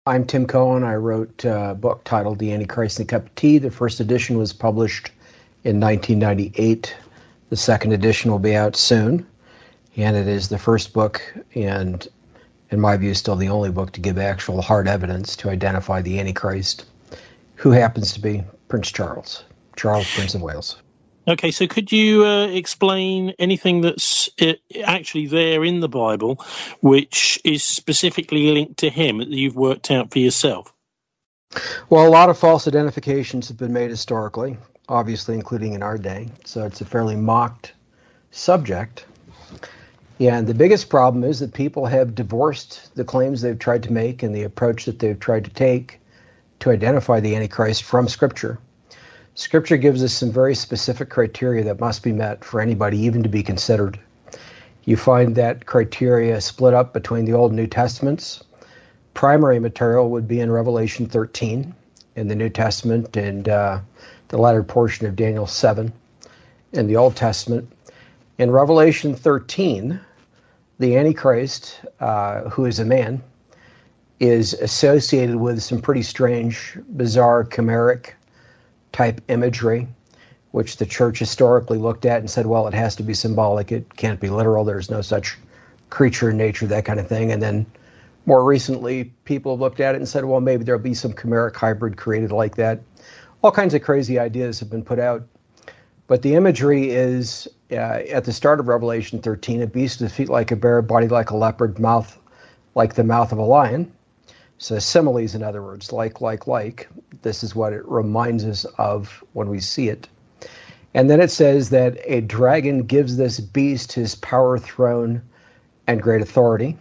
I'm Tim Cohen. I wrote a book titled The Antichrist and a Cup of Tea. The first edition was published in 1998. The second edition will be out soon. And it is the first book and, in my view, still the only book to give actual hard evidence to identify the Antichrist, who happens to be Prince Charles, Prince of Wales. Okay, so could you explain anything that's actually there in the Bible which is specifically linked to him that you've worked out for yourself? Well, a lot of false identifications have been made historically, obviously including in our day, so it's a fairly mocked subject. And the biggest problem is that people have divorced the claims they've tried to make and the approach that they've tried to take to identify the Antichrist from Scripture. Scripture gives us some very specific criteria that must be met for anybody even to be considered. You find that criteria split up between the Old and New Testaments. Primary material would be in Revelation 13 in the New Testament and the latter portion of Daniel 7 in the Old Testament. In Revelation 13, the Antichrist, who is a man, is associated with some pretty strange, bizarre, chimeric type imagery, which the church historically looked at and said, well, it has to be symbolic. It can't be literal. There's no such creature in nature, that kind of thing. And then more recently, people have looked at it and said, well, maybe there'll be some chimeric hybrid created like that. All kinds of crazy ideas have been put out. But the imagery is, at the start of Revelation 13, a beast with feet like a bear, body like a leopard, mouth like the mouth of a lion. So similes, in other words, like. This is what it reminds us of when we see it. And then it says that a dragon gives this beast his power, throne, and great authority.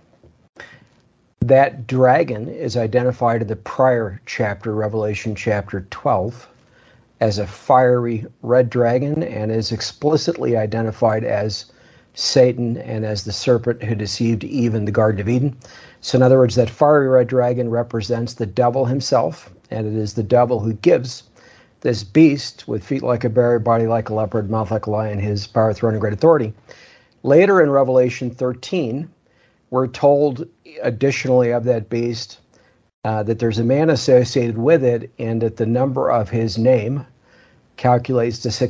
That dragon is identified in the prior chapter, Revelation chapter 12, as a fiery red dragon and is explicitly identified as Satan and as the serpent who deceived Eve in the Garden of Eden. So in other words, that fiery red dragon represents the devil himself, and it is the devil who gives this beast with feet like a bear, body like a leopard, mouth like a lion, his power, throne, and great authority. Later in Revelation 13, we're told additionally of that beast that there's a man associated with it and that the number of his name calculates to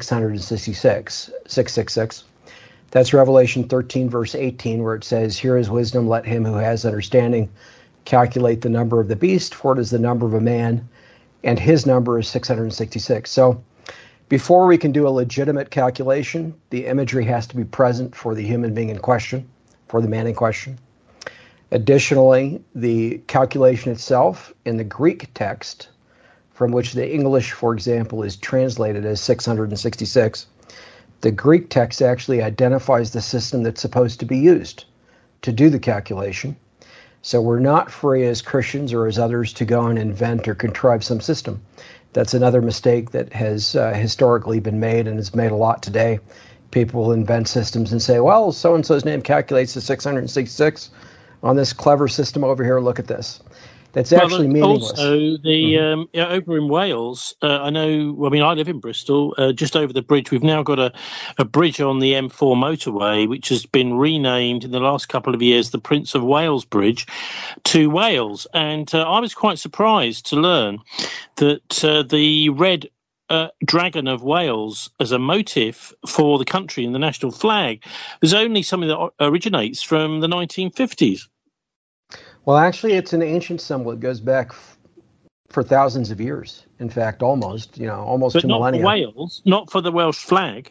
666, 666. That's Revelation 13, verse 18, where it says, here is wisdom, let him who has understanding calculate the number of the beast, for it is the number of a man, and his number is 666. So before we can do a legitimate calculation, the imagery has to be present for the human being in question, for the man in question. Additionally, the calculation itself in the Greek text, from which the English, for example, is translated as 666, the Greek text actually identifies the system that's supposed to be used to do the calculation. So we're not free as Christians or as others to go and invent or contrive some system. That's another mistake that has historically been made and is made a lot today. People will invent systems and say, well, so-and-so's name calculates to 666 on this clever system over here. Look at this. That's actually meaningless. Also, over in Wales, I live in Bristol, just over the bridge. We've now got a bridge on the M4 motorway, which has been renamed in the last couple of years the Prince of Wales Bridge to Wales. And I was quite surprised to learn that the red dragon of Wales as a motif for the country and the national flag is only something that originates from the 1950s. Well, actually, it's an ancient symbol. It goes back for thousands of years. In fact, almost to millennia. But not for Wales, not for the Welsh flag.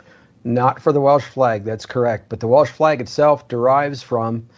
Not for the Welsh flag, that's correct. But the Welsh flag itself derives from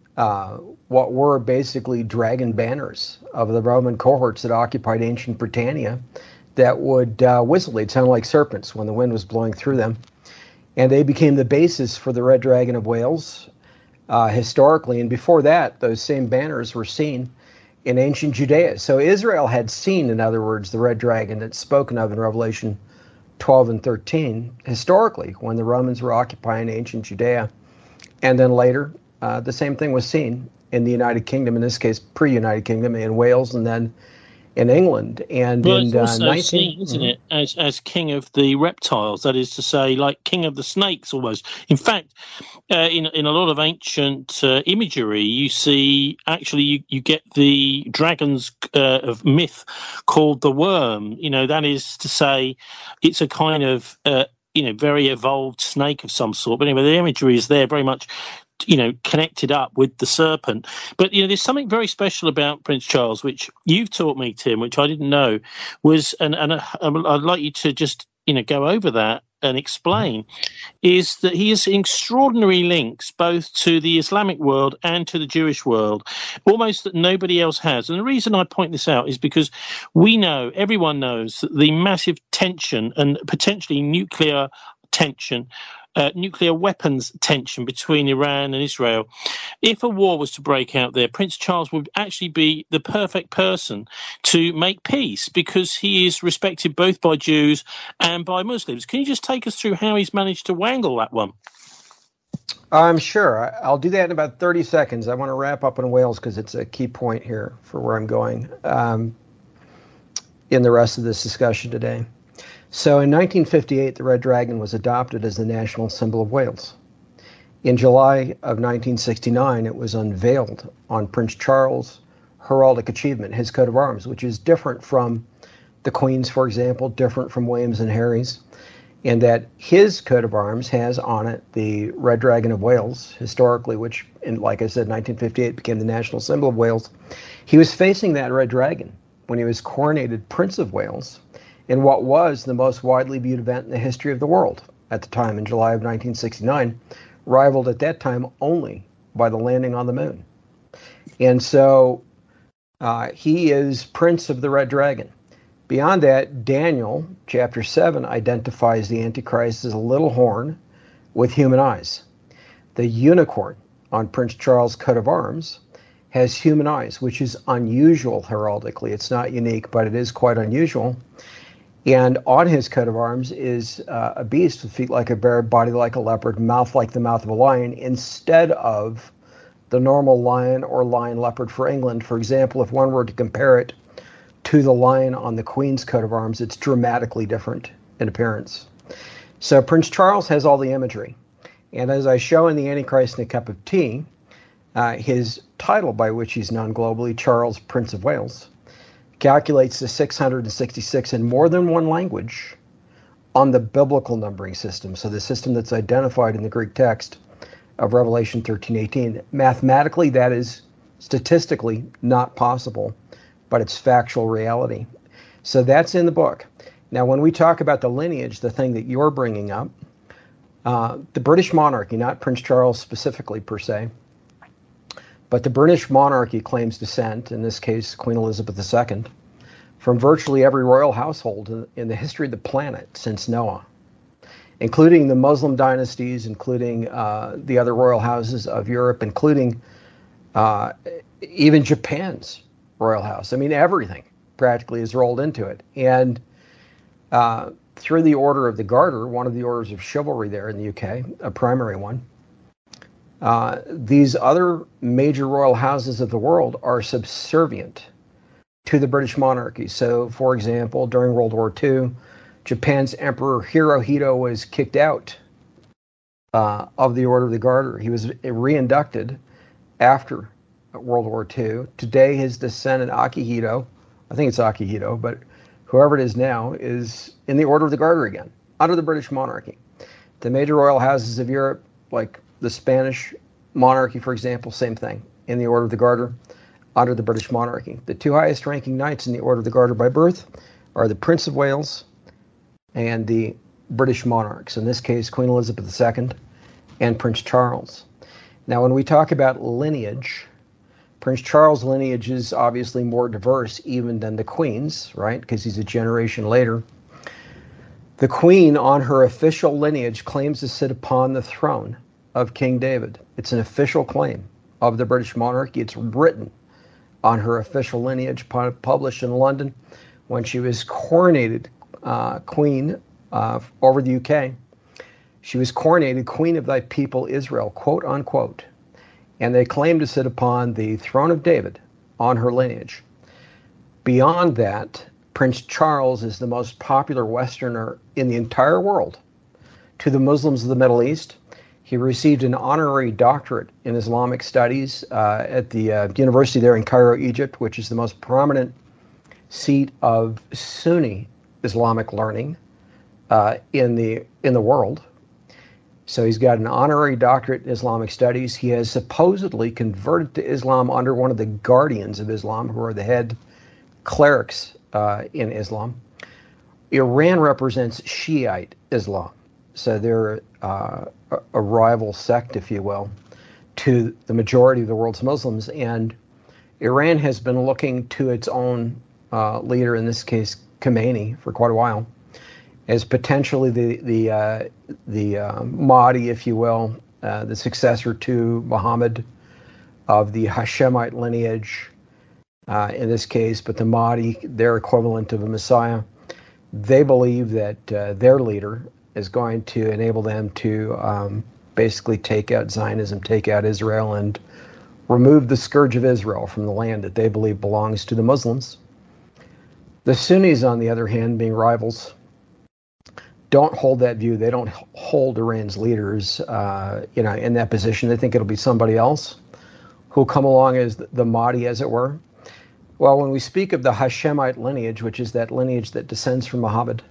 what were basically dragon banners of the Roman cohorts that occupied ancient Britannia that would whistle. They'd sound like serpents when the wind was blowing through them. And they became the basis for the Red Dragon of Wales. Historically, and before that, those same banners were seen in ancient Judea. So Israel had seen, in other words, the red dragon that's spoken of in Revelation 12 and 13, historically, when the Romans were occupying ancient Judea. And then later, the same thing was seen in the United Kingdom, in this case, pre-United Kingdom, in Wales, and then in England. And Well, in it's also 19... seen, isn't it, as king of the reptiles. That is to say, like king of the snakes, almost. In fact, in a lot of ancient imagery, you see actually you get the dragons of myth called the worm. That is to say, it's a kind of very evolved snake of some sort. But anyway, the imagery is there very much connected up with the serpent. But, there's something very special about Prince Charles, which you've taught me, Tim, which I didn't know, and I'd like you to just, go over that and explain, is that he has extraordinary links both to the Islamic world and to the Jewish world, almost that nobody else has. And the reason I point this out is because everyone knows that the massive tension and potentially nuclear weapons tension between Iran and Israel. If a war was to break out there, Prince Charles would actually be the perfect person to make peace because he is respected both by Jews and by Muslims. Can you just take us through how he's managed to wangle that one? I'm sure. I'll do that in about 30 seconds. I want to wrap up on Wales because it's a key point here for where I'm going in the rest of this discussion today. So in 1958, the Red Dragon was adopted as the national symbol of Wales. In July of 1969, it was unveiled on Prince Charles' heraldic achievement, his coat of arms, which is different from the Queen's, for example, different from William's and Harry's, in that his coat of arms has on it the Red Dragon of Wales, historically, which, like I said, 1958 became the national symbol of Wales. He was facing that Red Dragon when he was coronated Prince of Wales, in what was the most widely viewed event in the history of the world at the time, in July of 1969, rivaled at that time only by the landing on the moon. And so he is Prince of the Red Dragon. Beyond that, Daniel, chapter 7, identifies the Antichrist as a little horn with human eyes. The unicorn on Prince Charles' coat of arms has human eyes, which is unusual heraldically. It's not unique, but it is quite unusual. And on his coat of arms is a beast with feet like a bear, body like a leopard, mouth like the mouth of a lion, instead of the normal lion or lion leopard for England. For example, if one were to compare it to the lion on the Queen's coat of arms, it's dramatically different in appearance. So Prince Charles has all the imagery. And as I show in The Antichrist in a Cup of Tea, his title by which he's known globally, Charles, Prince of Wales, calculates to 666 in more than one language on the biblical numbering system. So the system that's identified in the Greek text of Revelation 13:18. Mathematically, that is statistically not possible, but it's factual reality. So that's in the book. Now, when we talk about the lineage, the thing that you're bringing up, the British monarchy, not Prince Charles specifically per se, but the British monarchy claims descent, in this case Queen Elizabeth II, from virtually every royal household in the history of the planet since Noah, including the Muslim dynasties, including the other royal houses of Europe, including even Japan's royal house. I mean, everything practically is rolled into it. And through the Order of the Garter, one of the orders of chivalry there in the UK, a primary one, these other major royal houses of the world are subservient to the British monarchy. So, for example, during World War II, Japan's Emperor Hirohito was kicked out of the Order of the Garter. He was reinducted after World War II. Today, his descendant Akihito, I think it's Akihito, but whoever it is now, is in the Order of the Garter again, under the British monarchy. The major royal houses of Europe, like the Spanish monarchy, for example, same thing, in the Order of the Garter, under the British monarchy. The two highest ranking knights in the Order of the Garter by birth are the Prince of Wales and the British monarchs, in this case, Queen Elizabeth II and Prince Charles. Now, when we talk about lineage, Prince Charles' lineage is obviously more diverse even than the Queen's, right? Because he's a generation later. The Queen, on her official lineage, claims to sit upon the throne of King David. It's an official claim of the British monarchy. It's written on her official lineage, published in London when she was coronated Queen over the UK. She was coronated Queen of thy people Israel, quote unquote. And they claim to sit upon the throne of David on her lineage. Beyond that, Prince Charles is the most popular Westerner in the entire world. To the Muslims of the Middle East, he received an honorary doctorate in Islamic studies at the university there in Cairo, Egypt, which is the most prominent seat of Sunni Islamic learning in the world. So he's got an honorary doctorate in Islamic studies. He has supposedly converted to Islam under one of the guardians of Islam, who are the head clerics in Islam. Iran represents Shiite Islam. So they're a rival sect, if you will, to the majority of the world's Muslims. And Iran has been looking to its own leader, in this case Khomeini, for quite a while, as potentially the Mahdi, if you will, the successor to Muhammad of the Hashemite lineage, in this case, but the Mahdi, their equivalent of a Messiah. They believe that their leader is going to enable them to basically take out Zionism, take out Israel, and remove the scourge of Israel from the land that they believe belongs to the Muslims. The Sunnis, on the other hand, being rivals, don't hold that view. They don't hold Iran's leaders, in that position. They think it'll be somebody else who'll come along as the Mahdi, as it were. Well, when we speak of the Hashemite lineage, which is that lineage that descends from Muhammad,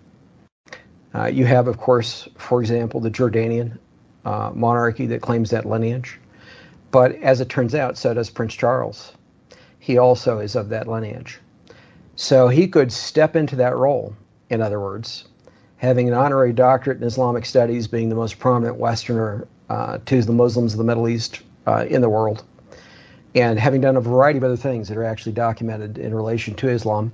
you have, of course, for example, the Jordanian monarchy that claims that lineage. But as it turns out, so does Prince Charles. He also is of that lineage. So he could step into that role, in other words, having an honorary doctorate in Islamic studies, being the most prominent Westerner to the Muslims of the Middle East in the world, and having done a variety of other things that are actually documented in relation to Islam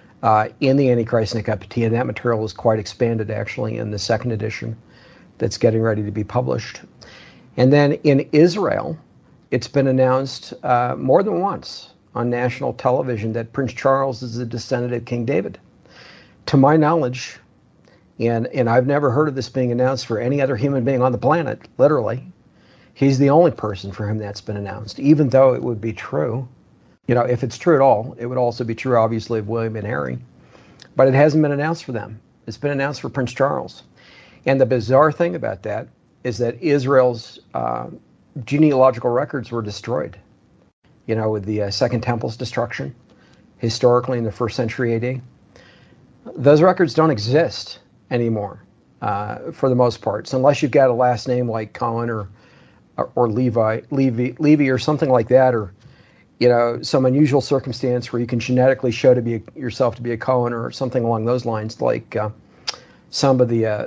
in the Antichrist Nikah, and that material is quite expanded, actually, in the second edition that's getting ready to be published. And then in Israel, it's been announced more than once on national television that Prince Charles is a descendant of King David. To my knowledge, and I've never heard of this being announced for any other human being on the planet, literally, he's the only person for whom that's been announced, even though it would be true. If it's true at all, it would also be true, obviously, of William and Harry. But it hasn't been announced for them. It's been announced for Prince Charles. And the bizarre thing about that is that Israel's genealogical records were destroyed, with the Second Temple's destruction, historically in the 1st century AD. Those records don't exist anymore, for the most part. So unless you've got a last name like Cohen or Levy or something like that, or some unusual circumstance where you can genetically show yourself to be a Cohen or something along those lines, like some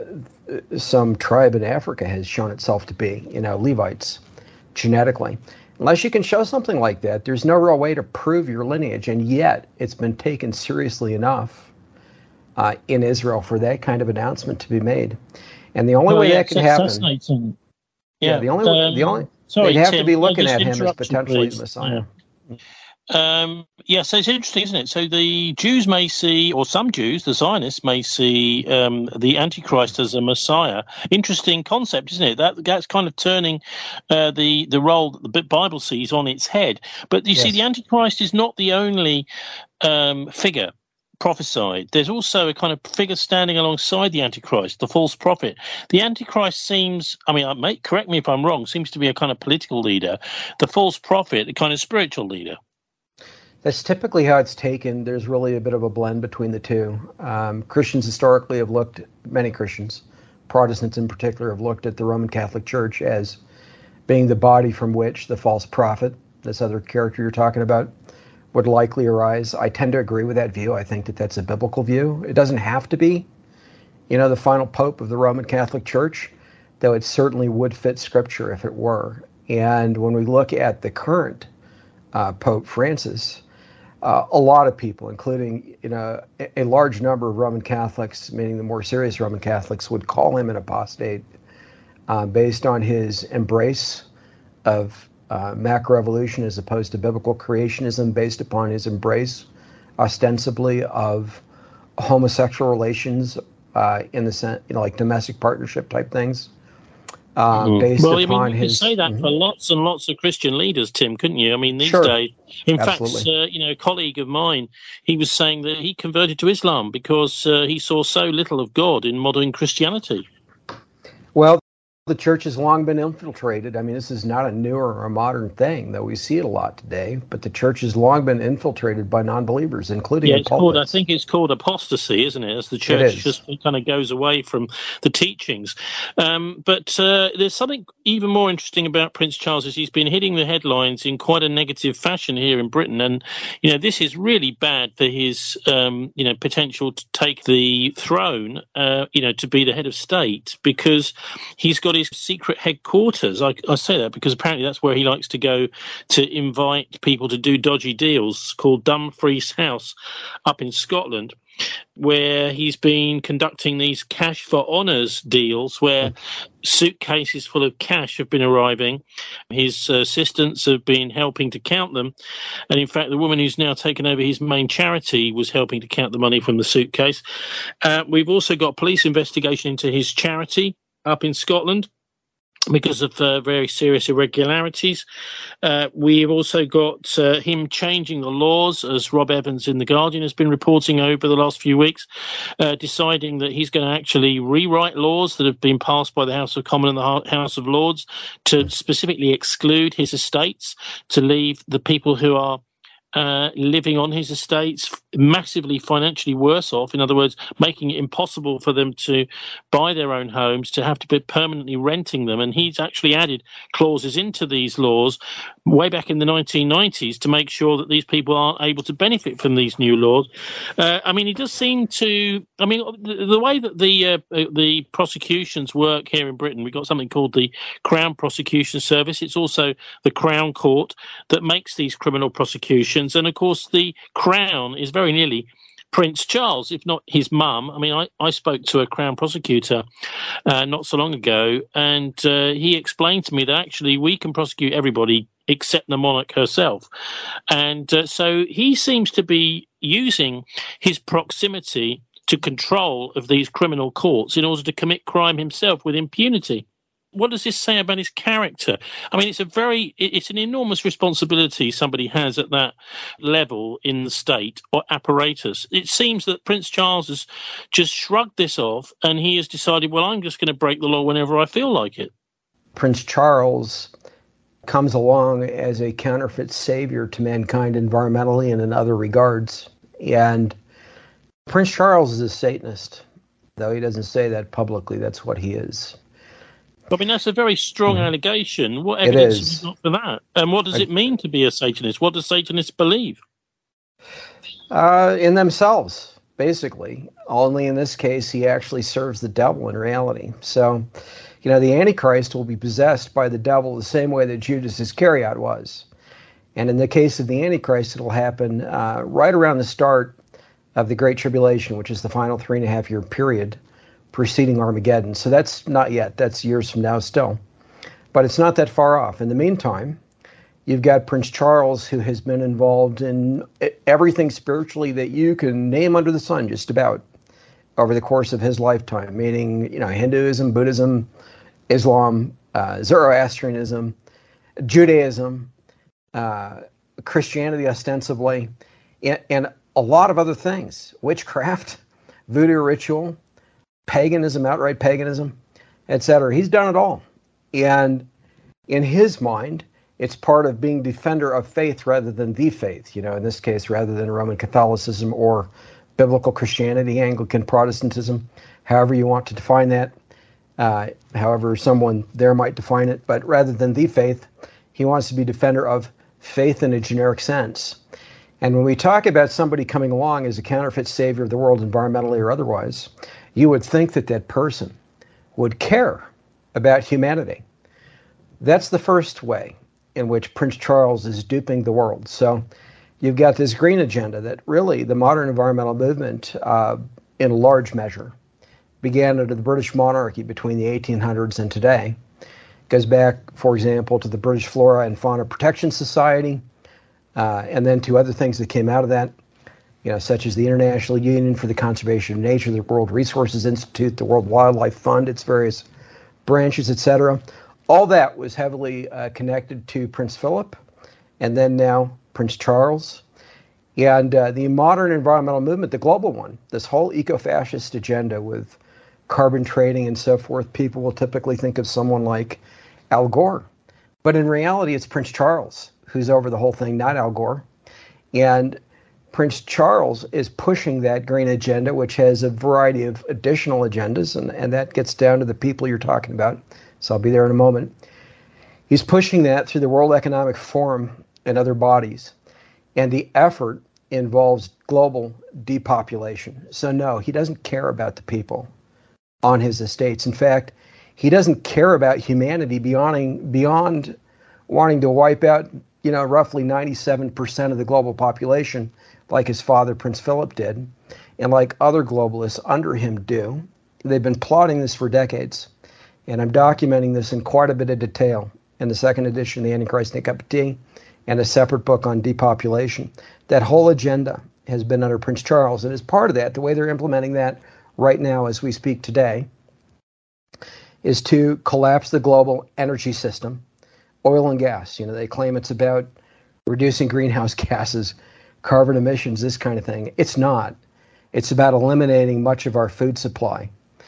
tribe in Africa has shown itself to be, Levites, genetically. Unless you can show something like that, there's no real way to prove your lineage, and yet it's been taken seriously enough in Israel for that kind of announcement to be made. And the only way that can happen, the only sorry, they'd have Tim, to be looking at him as interrupt you, potentially please. the Messiah. So it's interesting, isn't it? So the Jews may see, or some Jews, the Zionists may see the Antichrist as a Messiah. Interesting concept, isn't it? That's kind of turning the role that the Bible sees on its head. But you see, the Antichrist is not the only figure prophesied. There's also a kind of figure standing alongside the Antichrist, the false prophet. The Antichrist seems, correct me if I'm wrong, seems to be a kind of political leader. The false prophet, a kind of spiritual leader. That's typically how it's taken. There's really a bit of a blend between the two. Christians historically have looked, many Christians, Protestants in particular, have looked at the Roman Catholic Church as being the body from which the false prophet, this other character you're talking about, would likely arise. I tend to agree with that view. I think that that's a biblical view. It doesn't have to be, the final pope of the Roman Catholic Church, though it certainly would fit Scripture if it were. And when we look at the current Pope Francis, a lot of people, including a large number of Roman Catholics, meaning the more serious Roman Catholics, would call him an apostate based on his embrace of macroevolution as opposed to biblical creationism, based upon his embrace, ostensibly, of homosexual relations in the sense, like domestic partnership type things. based Well, I mean, upon you could his. say that for lots and lots of Christian leaders, Tim, couldn't you? I mean, these Sure, days, in fact, absolutely. a colleague of mine, he was saying that he converted to Islam because he saw so little of God in modern Christianity. Well, the church has long been infiltrated. I mean, this is not a newer or a modern thing, though we see it a lot today. But the church has long been infiltrated by non-believers, including Yeah, in I pulpits. think it's called apostasy, isn't it? As the It church is. just kind of goes away from the teachings. But there's something even more interesting about Prince Charles is he's been hitting the headlines in quite a negative fashion here in Britain. And, this is really bad for his, potential to take the throne, to be the head of state, because he's got his secret headquarters. I say that because apparently that's where he likes to go to invite people to do dodgy deals, called Dumfries House up in Scotland, where he's been conducting these cash for honours deals where suitcases full of cash have been arriving. His assistants have been helping to count them. And in fact, the woman who's now taken over his main charity was helping to count the money from the suitcase. We've also got police investigation into his charity up in Scotland because of very serious irregularities. We've also got him changing the laws, as Rob Evans in The Guardian has been reporting over the last few weeks, deciding that he's going to actually rewrite laws that have been passed by the House of Commons and the House of Lords to specifically exclude his estates, to leave the people who are living on his estates massively financially worse off. In other words, making it impossible for them to buy their own homes, to have to be permanently renting them. And he's actually added clauses into these laws way back in the 1990s to make sure that these people aren't able to benefit from these new laws. He does seem to, the way that the prosecutions work here in Britain, we've got something called the Crown Prosecution Service. It's also the Crown Court that makes these criminal prosecutions. And of course, the Crown is very nearly Prince Charles, if not his mum. I spoke to a Crown prosecutor not so long ago, and he explained to me that actually we can prosecute everybody except the monarch herself. And so he seems to be using his proximity to control of these criminal courts in order to commit crime himself with impunity. What does this say about his character? It's an enormous responsibility somebody has at that level in the state or apparatus. It seems that Prince Charles has just shrugged this off and he has decided, well, I'm just going to break the law whenever I feel like it. Prince Charles comes along as a counterfeit savior to mankind environmentally and in other regards. And Prince Charles is a Satanist, though he doesn't say that publicly. That's what he is. That's a very strong allegation. What evidence have you got for that? And what does it mean to be a Satanist? What do Satanists believe? In themselves, basically. Only in this case, he actually serves the devil in reality. So, the Antichrist will be possessed by the devil the same way that Judas Iscariot was. And in the case of the Antichrist, it'll happen right around the start of the Great Tribulation, which is the final 3.5-year period preceding Armageddon. So that's not yet. That's years from now still. But it's not that far off. In the meantime, you've got Prince Charles, who has been involved in everything spiritually that you can name under the sun, just about, over the course of his lifetime, meaning, Hinduism, Buddhism, Islam, Zoroastrianism, Judaism, Christianity ostensibly, and a lot of other things, witchcraft, voodoo ritual, paganism, outright paganism, etc. He's done it all. And in his mind, it's part of being defender of faith rather than the faith, in this case, rather than Roman Catholicism or biblical Christianity, Anglican Protestantism, however you want to define that, however someone there might define it. But rather than the faith, he wants to be defender of faith in a generic sense. And when we talk about somebody coming along as a counterfeit savior of the world, environmentally or otherwise, you would think that that person would care about humanity. That's the first way in which Prince Charles is duping the world. So you've got this green agenda that really the modern environmental movement, in a large measure, began under the British monarchy between the 1800s and today. It goes back, for example, to the British Flora and Fauna Protection Society, and then to other things that came out of that, such as the International Union for the Conservation of Nature, the World Resources Institute, the World Wildlife Fund, its various branches, etc. All that was heavily connected to Prince Philip, and then now Prince Charles. And the modern environmental movement, the global one, this whole eco-fascist agenda with carbon trading and so forth, people will typically think of someone like Al Gore. But in reality, it's Prince Charles who's over the whole thing, not Al Gore. And Prince Charles is pushing that green agenda, which has a variety of additional agendas, and that gets down to the people you're talking about. So I'll be there in a moment. He's pushing that through the World Economic Forum and other bodies. And the effort involves global depopulation. So no, he doesn't care about the people on his estates. In fact, he doesn't care about humanity beyond wanting to wipe out, roughly 97% of the global population, like his father, Prince Philip, did, and like other globalists under him do. They've been plotting this for decades, and I'm documenting this in quite a bit of detail in the second edition of the Antichrist and a Cup of Tea, and a separate book on depopulation. That whole agenda has been under Prince Charles, and as part of that, the way they're implementing that right now as we speak today is to collapse the global energy system, oil and gas. They claim it's about reducing greenhouse gases, carbon emissions, this kind of thing. It's not. It's about eliminating much of our food supply.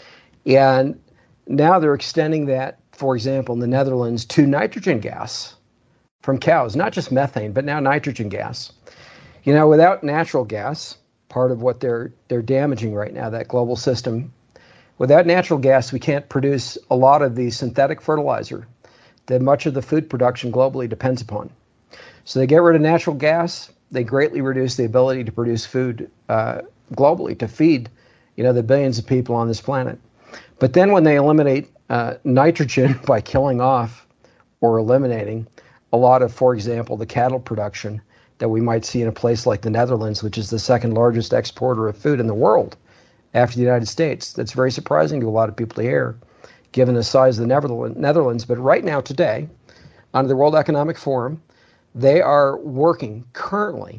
And now they're extending that, for example, in the Netherlands, to nitrogen gas from cows, not just methane, but now nitrogen gas. Without natural gas, part of what they're damaging right now, that global system, without natural gas, we can't produce a lot of the synthetic fertilizer that much of the food production globally depends upon. So they get rid of natural gas, they greatly reduce the ability to produce food globally, to feed, the billions of people on this planet. But then when they eliminate nitrogen by killing off or eliminating a lot of, for example, the cattle production that we might see in a place like the Netherlands, which is the second largest exporter of food in the world after the United States. That's very surprising to a lot of people to hear, given the size of the Netherlands. But right now, today, under the World Economic Forum, they are working currently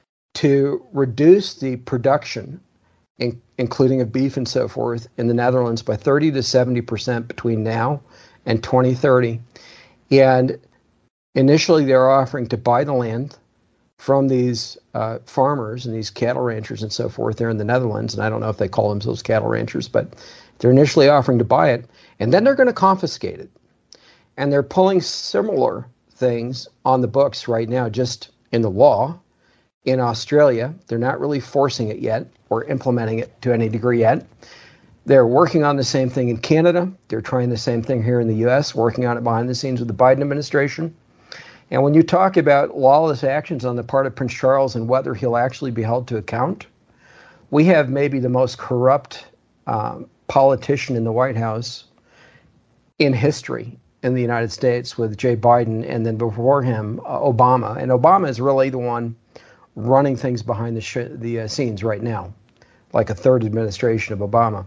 to reduce the production, including of beef and so forth, in the Netherlands by 30 to 70% between now and 2030. And initially, they're offering to buy the land from these farmers and these cattle ranchers and so forth there in the Netherlands. And I don't know if they call themselves cattle ranchers, but they're initially offering to buy it. And then they're going to confiscate it. And they're pulling similar things on the books right now, just in the law. In Australia, they're not really forcing it yet or implementing it to any degree yet. They're working on the same thing in Canada. They're trying the same thing here in the U.S., working on it behind the scenes with the Biden administration. And when you talk about lawless actions on the part of Prince Charles and whether he'll actually be held to account, we have maybe the most corrupt politician in the White House in history in the United States, with Jay Biden, and then before him, Obama. And Obama is really the one running things behind the scenes right now, like a third administration of Obama.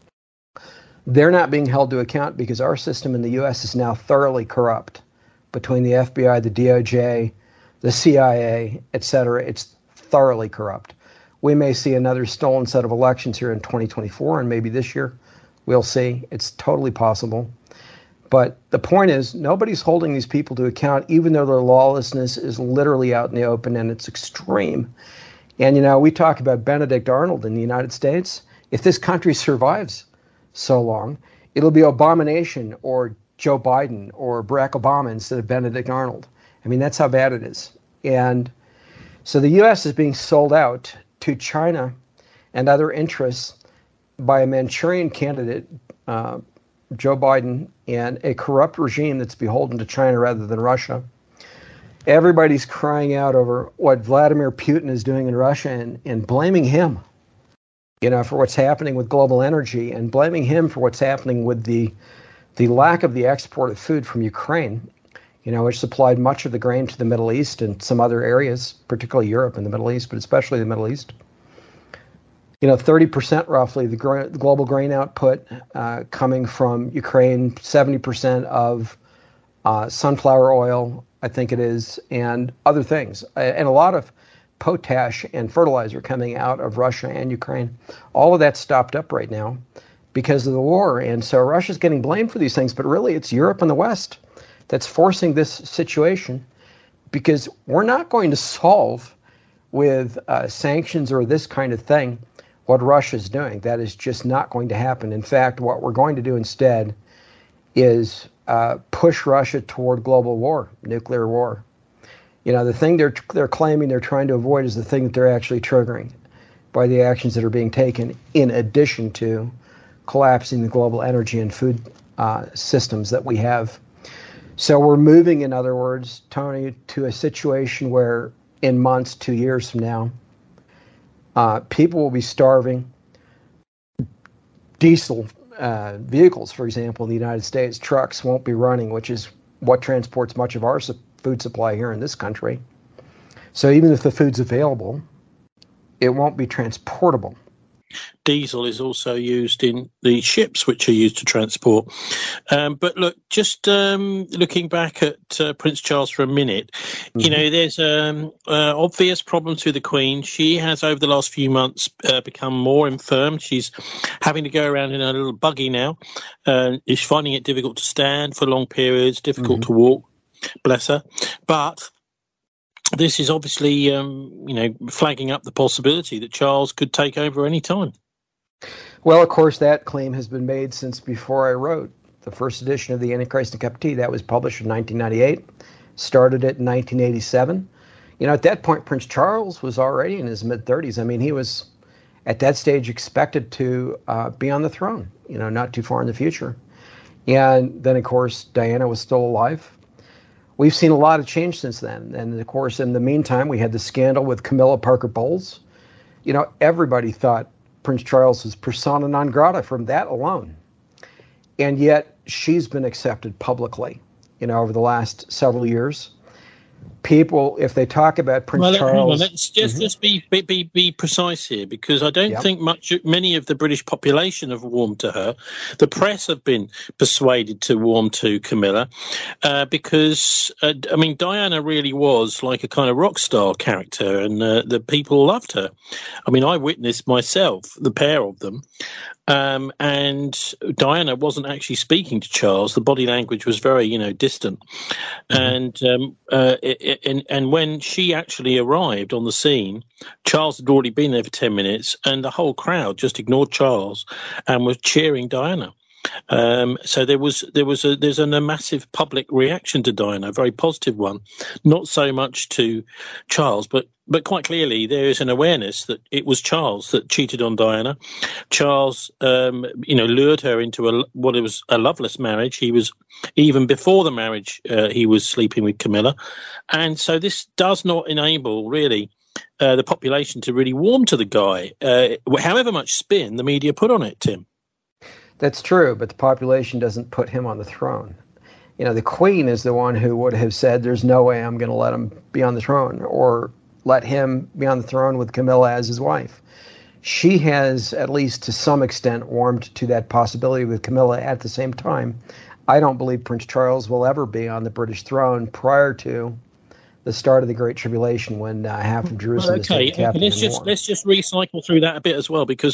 They're not being held to account because our system in the U.S. is now thoroughly corrupt. Between the FBI, the DOJ, the CIA, etc., it's thoroughly corrupt. We may see another stolen set of elections here in 2024, and maybe this year. We'll see. It's totally possible. But the point is, nobody's holding these people to account, even though their lawlessness is literally out in the open and it's extreme. And, we talk about Benedict Arnold in the United States. If this country survives so long, it'll be Abomination or Joe Biden or Barack Obama instead of Benedict Arnold. I mean, that's how bad it is. And so the U.S. is being sold out to China and other interests by a Manchurian candidate, Joe Biden, and a corrupt regime that's beholden to China rather than Russia. Everybody's crying out over what Vladimir Putin is doing in Russia and blaming him, for what's happening with global energy, and blaming him for what's happening with the lack of the export of food from Ukraine, which supplied much of the grain to the Middle East and some other areas, particularly Europe and the Middle East, but especially the Middle East. 30% roughly the global grain output coming from Ukraine, 70% of sunflower oil, I think it is, and other things, and a lot of potash and fertilizer coming out of Russia and Ukraine. All of that's stopped up right now because of the war. And so Russia's getting blamed for these things, but really it's Europe and the West that's forcing this situation, because we're not going to solve with sanctions or this kind of thing what Russia's doing. That is just not going to happen. In fact, what we're going to do instead is push Russia toward global war, nuclear war. The thing they're claiming they're trying to avoid is the thing that they're actually triggering by the actions that are being taken, in addition to collapsing the global energy and food systems that we have. So we're moving, in other words, Tony, to a situation where in months, 2 years from now, people will be starving. Diesel vehicles, for example, in the United States, trucks won't be running, which is what transports much of our food supply here in this country. So even if the food's available, it won't be transportable. Diesel is also used in the ships which are used to transport. But look, just looking back at Prince Charles for a minute, there's obvious problems with the Queen. She has, over the last few months, become more infirm. She's having to go around in a little buggy now. Is finding it difficult to stand for long periods, difficult to walk. Bless her. But this is obviously, flagging up the possibility that Charles could take over any time. Well, of course, that claim has been made since before I wrote the first edition of The Antichrist and Cup of Tea. That was published in 1998, started it in 1987. At that point, Prince Charles was already in his mid-30s. I mean, he was, at that stage, expected to be on the throne, not too far in the future. And then, of course, Diana was still alive. We've seen a lot of change since then. And, of course, in the meantime, we had the scandal with Camilla Parker Bowles. Everybody thought Prince Charles was persona non grata from that alone. And yet she's been accepted publicly, over the last several years. People, if they talk about Prince Charles... Let's just be precise here, because I don't think many of the British population have warmed to her. The press have been persuaded to warm to Camilla, because, Diana really was like a kind of rock star character, and the people loved her. I witnessed myself, the pair of them. And Diana wasn't actually speaking to Charles. The body language was very, distant. And when she actually arrived on the scene, Charles had already been there for 10 minutes, and the whole crowd just ignored Charles and was cheering Diana. So there's a massive public reaction to Diana, a very positive one, not so much to Charles, but quite clearly there is an awareness that it was Charles that cheated on Diana. Charles, lured her into what was a loveless marriage. He was, even before the marriage, he was sleeping with Camilla, and so this does not enable really the population to really warm to the guy, however much spin the media put on it, Tim. That's true, but the population doesn't put him on the throne. The Queen is the one who would have said, there's no way I'm going to let him be on the throne, or let him be on the throne with Camilla as his wife. She has, at least to some extent, warmed to that possibility with Camilla. At the same time, I don't believe Prince Charles will ever be on the British throne prior to the start of the Great Tribulation, when half of Jerusalem is taken captive. Let's just recycle through that a bit as well, because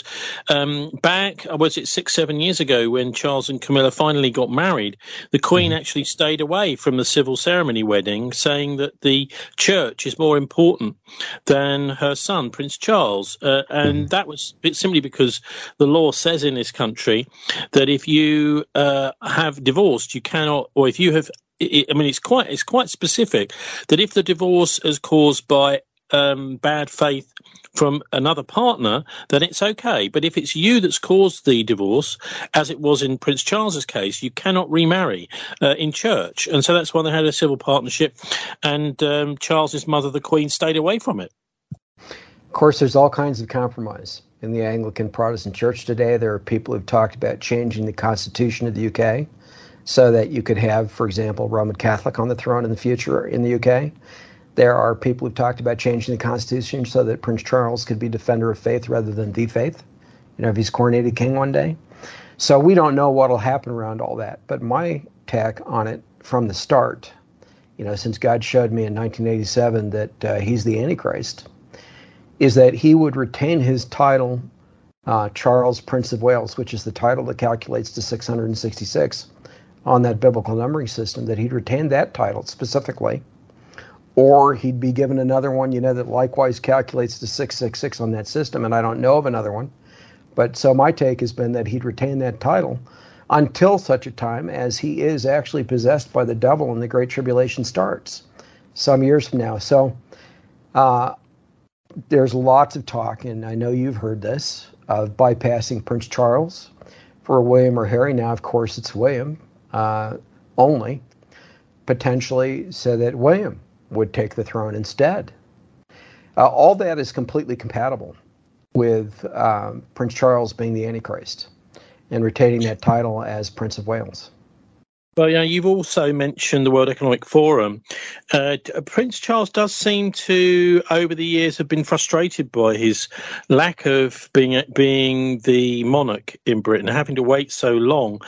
back, was it 6-7 years ago, when Charles and Camilla finally got married, the Queen actually stayed away from the civil ceremony wedding, saying that the church is more important than her son, Prince Charles. And that was simply because the law says in this country that if you have divorced, you cannot, or if you have, it's quite specific that if the divorce is caused by bad faith from another partner, then it's okay. But if it's you that's caused the divorce, as it was in Prince Charles's case, you cannot remarry in church. And so that's why they had a civil partnership, and Charles's mother, the Queen, stayed away from it. Of course, there's all kinds of compromise in the Anglican Protestant Church today. There are people who've talked about changing the Constitution of the UK so that you could have, for example, Roman Catholic on the throne in the future in the UK. There are people who've talked about changing the Constitution so that Prince Charles could be defender of faith rather than the faith, if he's coronated king one day. So we don't know what will happen around all that. But my tack on it from the start, since God showed me in 1987 that he's the Antichrist, is that he would retain his title Charles, Prince of Wales, which is the title that calculates to 666 on that biblical numbering system, that he'd retain that title specifically, or he'd be given another one, that likewise calculates to 666 on that system, and I don't know of another one. But so my take has been that he'd retain that title until such a time as he is actually possessed by the devil and the Great Tribulation starts some years from now. So there's lots of talk, and I know you've heard this, of bypassing Prince Charles for William or Harry. Now, of course, it's William only, potentially, so that William would take the throne instead. All that is completely compatible with Prince Charles being the Antichrist and retaining that title as Prince of Wales. Well, you've also mentioned the World Economic Forum. Prince Charles does seem to, over the years, have been frustrated by his lack of being the monarch in Britain, having to wait so long.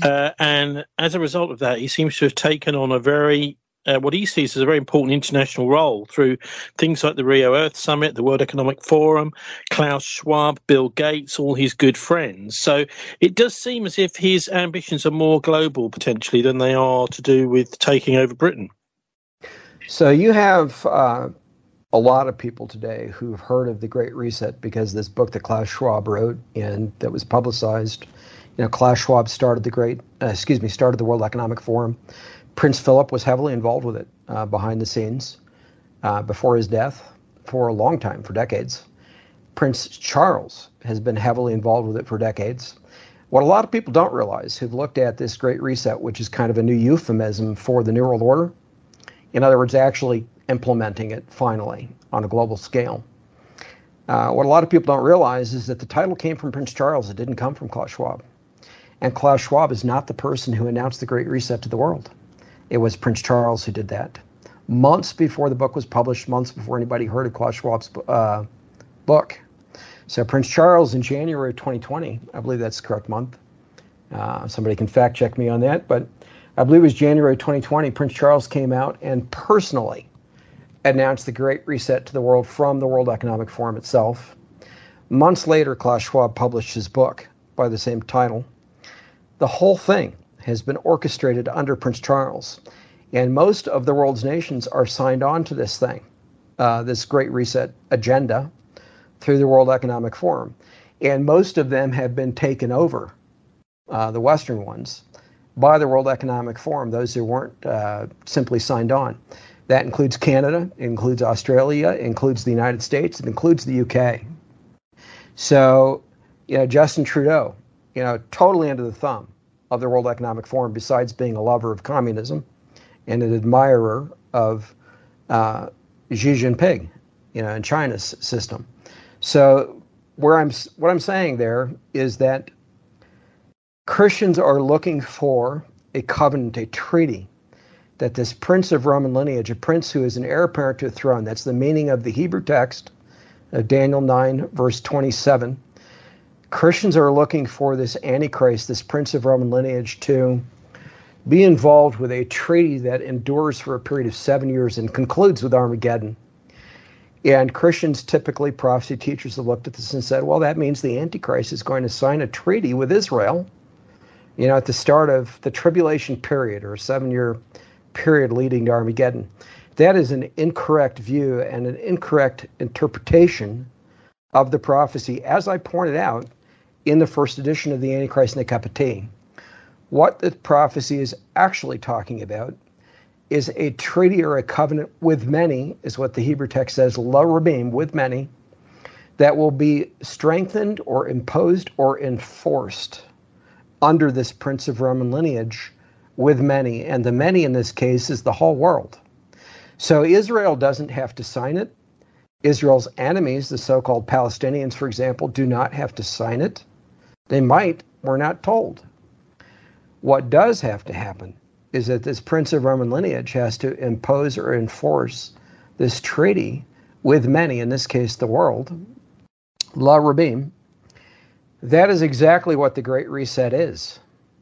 And as a result of that, he seems to have taken on a very what he sees as a very important international role through things like the Rio Earth Summit, the World Economic Forum, Klaus Schwab, Bill Gates, all his good friends. So it does seem as if his ambitions are more global, potentially, than they are to do with taking over Britain. So you have a lot of people today who've heard of the Great Reset because of this book that Klaus Schwab wrote and that was publicized. Klaus Schwab started the World Economic Forum. Prince Philip was heavily involved with it behind the scenes before his death for a long time, for decades. Prince Charles has been heavily involved with it for decades. What a lot of people don't realize who've looked at this Great Reset, which is kind of a new euphemism for the New World Order, in other words, actually implementing it finally on a global scale. What a lot of people don't realize is that the title came from Prince Charles. It didn't come from Klaus Schwab. And Klaus Schwab is not the person who announced the Great Reset to the world. It was Prince Charles who did that. Months before the book was published, months before anybody heard of Klaus Schwab's book. So Prince Charles in January of 2020, I believe that's the correct month. Somebody can fact check me on that, but I believe it was January 2020, Prince Charles came out and personally announced the Great Reset to the world from the World Economic Forum itself. Months later, Klaus Schwab published his book by the same title. The whole thing has been orchestrated under Prince Charles, and most of the world's nations are signed on to this thing, this Great Reset agenda, through the World Economic Forum. And most of them have been taken over, the Western ones, by the World Economic Forum, those who weren't simply signed on. That includes Canada, it includes Australia, it includes the United States, it includes the UK. So, Justin Trudeau, totally under the thumb of the World Economic Forum, besides being a lover of communism and an admirer of Xi Jinping, and China's system. So what I'm saying there is that Christians are looking for a covenant, a treaty, that this prince of Roman lineage, a prince who is an heir apparent to a throne, that's the meaning of the Hebrew text of Daniel 9, verse 27. Christians are looking for this Antichrist, this prince of Roman lineage, to be involved with a treaty that endures for a period of 7 years and concludes with Armageddon. And Christians, typically prophecy teachers, have looked at this and said, well, that means the Antichrist is going to sign a treaty with Israel, at the start of the tribulation period, or a 7-year period leading to Armageddon. That is an incorrect view and an incorrect interpretation of the prophecy, as I pointed out in the first edition of the Antichrist and the Cup of Tea. What the prophecy is actually talking about is a treaty or a covenant with many, is what the Hebrew text says, la rabim, with many, that will be strengthened or imposed or enforced under this prince of Roman lineage with many. And the many in this case is the whole world. So Israel doesn't have to sign it. Israel's enemies, the so-called Palestinians, for example, do not have to sign it. They might, we're not told. What does have to happen is that this prince of Roman lineage has to impose or enforce this treaty with many, in this case the world, La Rabim. That is exactly what the Great Reset is.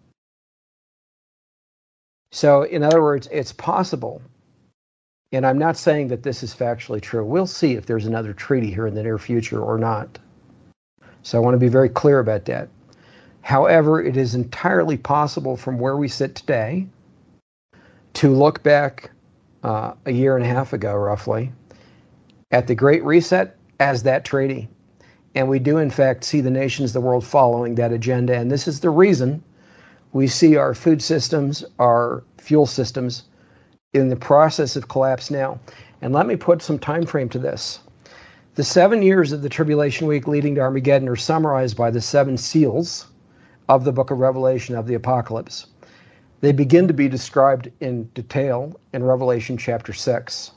So, in other words, it's possible, and I'm not saying that this is factually true. We'll see if there's another treaty here in the near future or not. So I want to be very clear about that. However, it is entirely possible from where we sit today to look back a year and a half ago, roughly, at the Great Reset as that treaty. And we do, in fact, see the nations of the world following that agenda. And this is the reason we see our food systems, our fuel systems in the process of collapse now. And let me put some time frame to this. The 7 years of the tribulation week leading to Armageddon are summarized by the 7 seals of the book of Revelation, of the Apocalypse. They begin to be described in detail in Revelation chapter 6.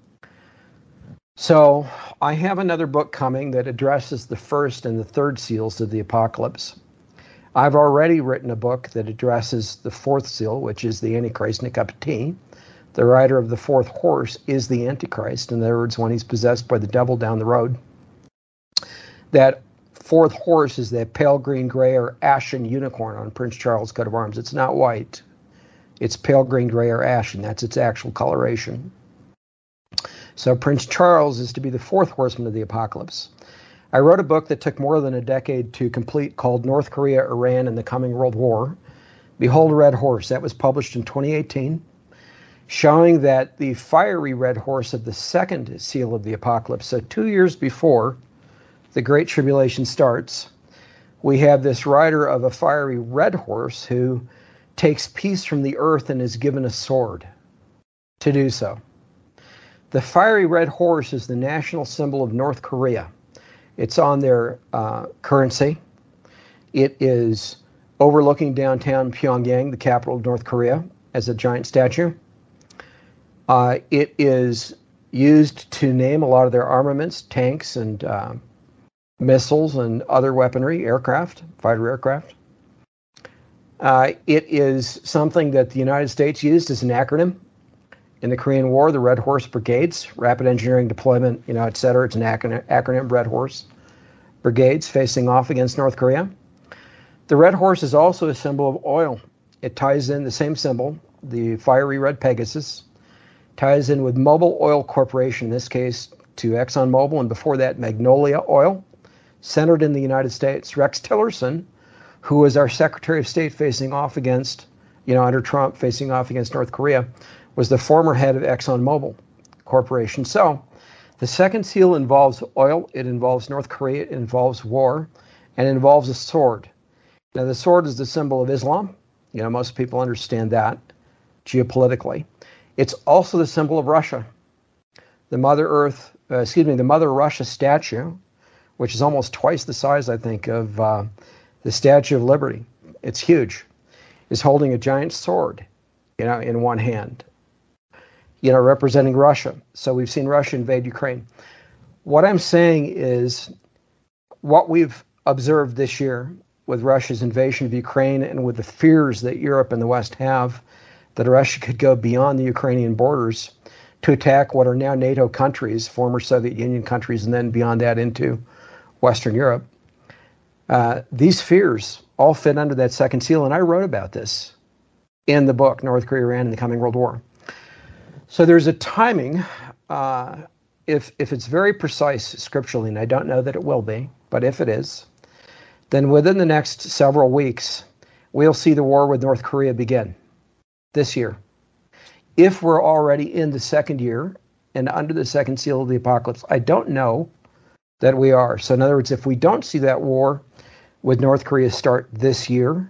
So I have another book coming that addresses the first and the third seals of the Apocalypse. I've already written a book that addresses the fourth seal, which is the Antichrist in a cup of tea. The rider of the fourth horse is the Antichrist. In other words, when he's possessed by the devil down the road. That fourth horse is that pale green, gray, or ashen unicorn on Prince Charles' coat of arms. It's not white. It's pale green, gray, or ashen. That's its actual coloration. So Prince Charles is to be the fourth horseman of the apocalypse. I wrote a book that took more than a decade to complete called North Korea, Iran, and the Coming World War. Behold a Red Horse. That was published in 2018, showing that the fiery red horse of the second seal of the apocalypse, so 2 years before the Great Tribulation starts, we have this rider of a fiery red horse who takes peace from the earth and is given a sword to do so. The fiery red horse is the national symbol of North Korea. It's on their currency. It is overlooking downtown Pyongyang, the capital of North Korea, as a giant statue. It is used to name a lot of their armaments, tanks and missiles and other weaponry, aircraft, fighter aircraft. It is something that the United States used as an acronym in the Korean War, the Red Horse Brigades, Rapid Engineering Deployment, et cetera. It's an acronym, Red Horse Brigades, facing off against North Korea. The Red Horse is also a symbol of oil. It ties in the same symbol, the fiery red Pegasus, ties in with Mobil Oil Corporation, in this case to ExxonMobil, and before that Magnolia Oil, centered in the United States. Rex Tillerson, who was our Secretary of State facing off against, under Trump, facing off against North Korea, was the former head of ExxonMobil Corporation. So the second seal involves oil, it involves North Korea, it involves war, and it involves a sword. Now, the sword is the symbol of Islam. Most people understand that geopolitically. It's also the symbol of Russia. The Mother Russia statue, which is almost twice the size, I think, of the Statue of Liberty. It's huge. Is holding a giant sword, in one hand, representing Russia. So we've seen Russia invade Ukraine. What I'm saying is what we've observed this year with Russia's invasion of Ukraine and with the fears that Europe and the West have that Russia could go beyond the Ukrainian borders to attack what are now NATO countries, former Soviet Union countries, and then beyond that into Western Europe. These fears all fit under that second seal, and I wrote about this in the book, North Korea, Iran, and the Coming World War. So there's a timing, if it's very precise scripturally, and I don't know that it will be, but if it is, then within the next several weeks, we'll see the war with North Korea begin this year. If we're already in the second year and under the second seal of the apocalypse, I don't know that we are. So in other words, if we don't see that war with North Korea start this year,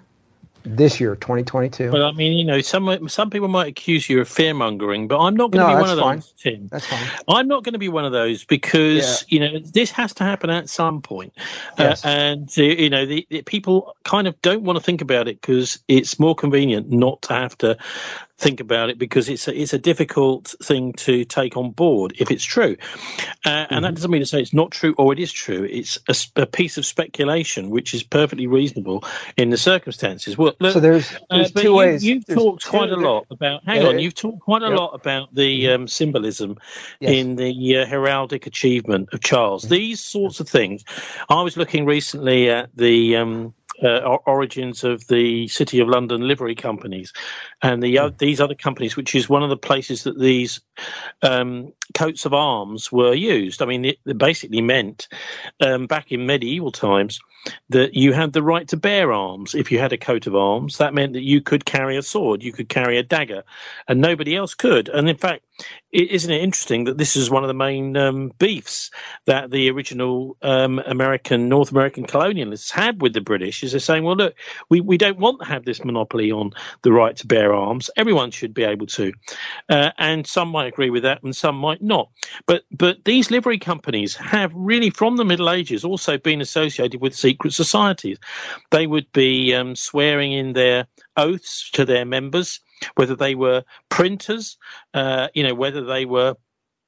2022. Well, I mean, some people might accuse you of fear-mongering, but I'm not going to be one of those, Tim. That's fine. I'm not going to be one of those because, this has to happen at some point. Yes. The people kind of don't want to think about it because it's more convenient not to have to think about it because it's a difficult thing to take on board if it's true. And that doesn't mean to say it's not true or it is true. It's a piece of speculation, which is perfectly reasonable in the circumstances. Well, look, so there's two ways. You've talked quite a lot about. You've talked quite a lot about the symbolism in the heraldic achievement of Charles. These sorts of things. I was looking recently at the origins of the City of London livery companies, and these other companies, which is one of the places that these coats of arms were used. I mean, it basically meant back in medieval times that you had the right to bear arms. If you had a coat of arms, that meant that you could carry a sword, you could carry a dagger, and nobody else could. And in fact, isn't it interesting that this is one of the main beefs that the original North American colonialists had with the British, is they're saying, well, look, we don't want to have this monopoly on the right to bear arms. Everyone should be able to. And some might agree with that and some might not. But these livery companies have really, from the Middle Ages, also been associated with secret societies. They would be swearing in their oaths to their members, whether they were printers, whether they were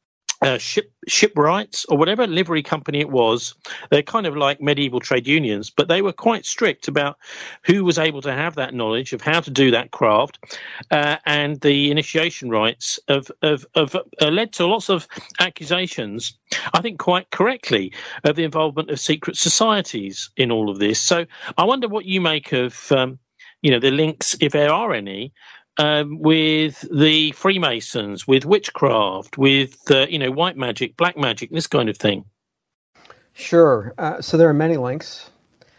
shipwrights or whatever livery company it was. They're kind of like medieval trade unions, but they were quite strict about who was able to have that knowledge of how to do that craft, and the initiation rites have led to lots of accusations, I think quite correctly, of the involvement of secret societies in all of this. So I wonder what you make of the links, if there are any, with the Freemasons, with witchcraft, with white magic, black magic, this kind of thing. Sure. So there are many links.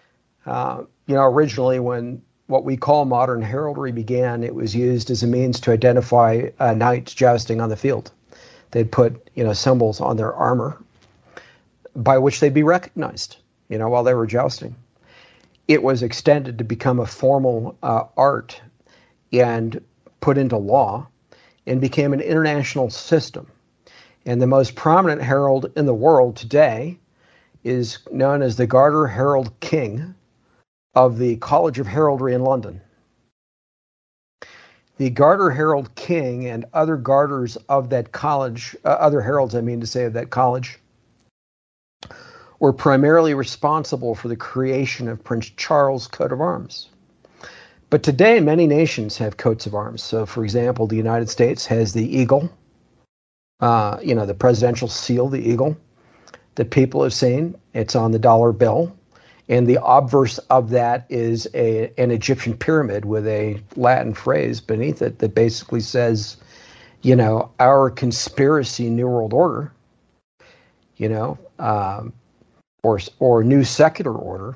Originally when what we call modern heraldry began, it was used as a means to identify knights jousting on the field. They'd put symbols on their armor by which they'd be recognized while they were jousting. It was extended to become a formal art and put into law and became an international system. And the most prominent herald in the world today is known as the Garter Herald King of the College of Heraldry in London. The Garter Herald King and other garters of that college, other heralds, of that college, were primarily responsible for the creation of Prince Charles' coat of arms. But today, many nations have coats of arms. So, for example, the United States has the eagle, the presidential seal, the eagle, that people have seen. It's on the dollar bill. And the obverse of that is an Egyptian pyramid with a Latin phrase beneath it that basically says, our conspiracy New World Order, or New Secular Order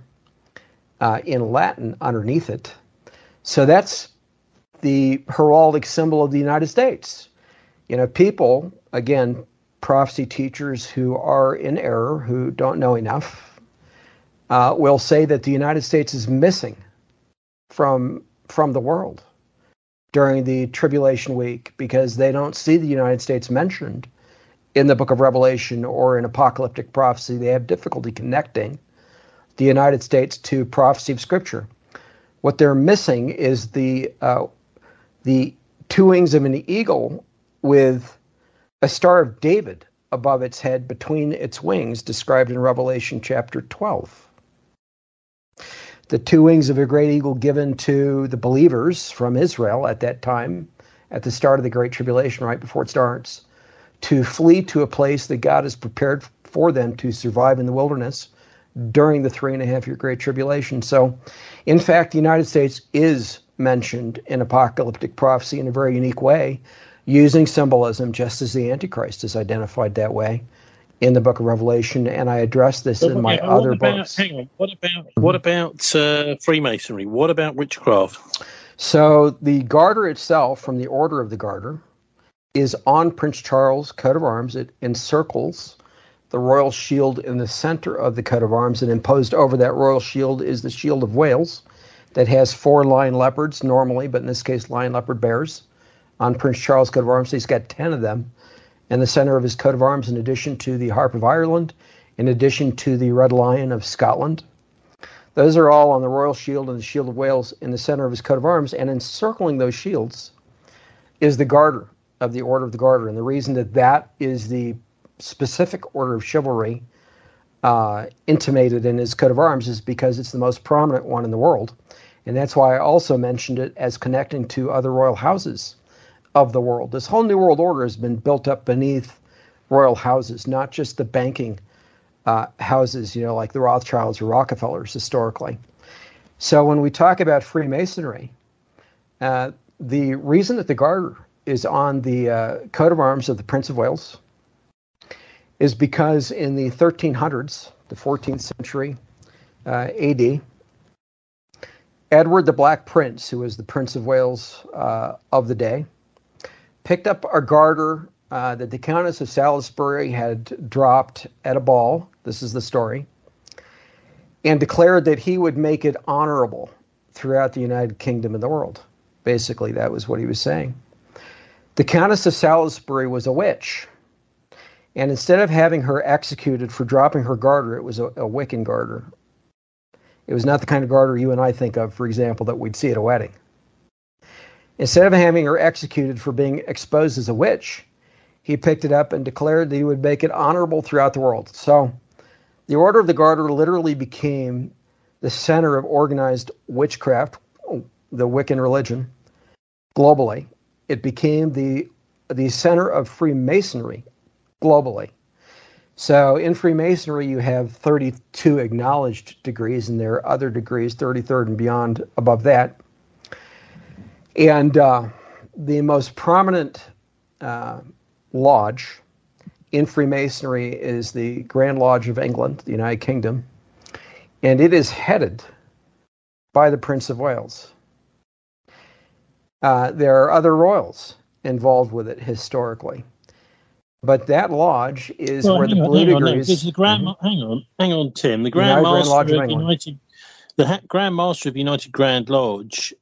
in Latin underneath it. So that's the heraldic symbol of the United States. People, again, prophecy teachers who are in error, who don't know enough, will say that the United States is missing from the world during the tribulation week because they don't see the United States mentioned in the book of Revelation or in apocalyptic prophecy. They have difficulty connecting the United States to prophecy of Scripture. What they're missing is the two wings of an eagle with a Star of David above its head between its wings, described in Revelation chapter 12. The two wings of a great eagle given to the believers from Israel at that time, at the start of the Great Tribulation, right before it starts, to flee to a place that God has prepared for them to survive in the wilderness during the 3.5-year Great Tribulation. So, in fact, the United States is mentioned in apocalyptic prophecy in a very unique way, using symbolism just as the Antichrist is identified that way in the book of Revelation. And I address this in my other books. Hang on. What about Freemasonry? What about witchcraft? So the Garter itself, from the Order of the Garter, is on Prince Charles' coat of arms. It encircles the royal shield in the center of the coat of arms, and imposed over that royal shield is the Shield of Wales that has 4 lion leopards normally, but in this case lion leopard bears on Prince Charles' coat of arms. So he's got 10 of them in the center of his coat of arms, in addition to the Harp of Ireland, in addition to the Red Lion of Scotland. Those are all on the royal shield and the Shield of Wales in the center of his coat of arms, and encircling those shields is the Garter of the Order of the Garter. And the reason that is the specific order of chivalry intimated in his coat of arms is because it's the most prominent one in the world. And that's why I also mentioned it as connecting to other royal houses of the world. This whole New World Order has been built up beneath royal houses, not just the banking houses, like the Rothschilds or Rockefellers historically. So when we talk about Freemasonry, the reason that the garter is on the coat of arms of the Prince of Wales is because in the 1300s, the 14th century AD, Edward the Black Prince, who was the Prince of Wales of the day, picked up a garter that the Countess of Salisbury had dropped at a ball. This is the story. And declared that he would make it honorable throughout the United Kingdom and the world. Basically, that was what he was saying. The Countess of Salisbury was a witch. And instead of having her executed for dropping her garter, it was a Wiccan garter. It was not the kind of garter you and I think of, for example, that we'd see at a wedding. Instead of having her executed for being exposed as a witch, he picked it up and declared that he would make it honorable throughout the world. So the Order of the Garter literally became the center of organized witchcraft, the Wiccan religion, globally. It became the center of Freemasonry globally. So in Freemasonry, you have 32 acknowledged degrees, and there are other degrees, 33rd and beyond, above that. And the most prominent lodge in Freemasonry is the Grand Lodge of England, the United Kingdom, and it is headed by the Prince of Wales. There are other royals involved with it historically, but that lodge is where the blue degrees. Hang on, Tim. The Grand Master of United, Grand Master of United Grand Lodge,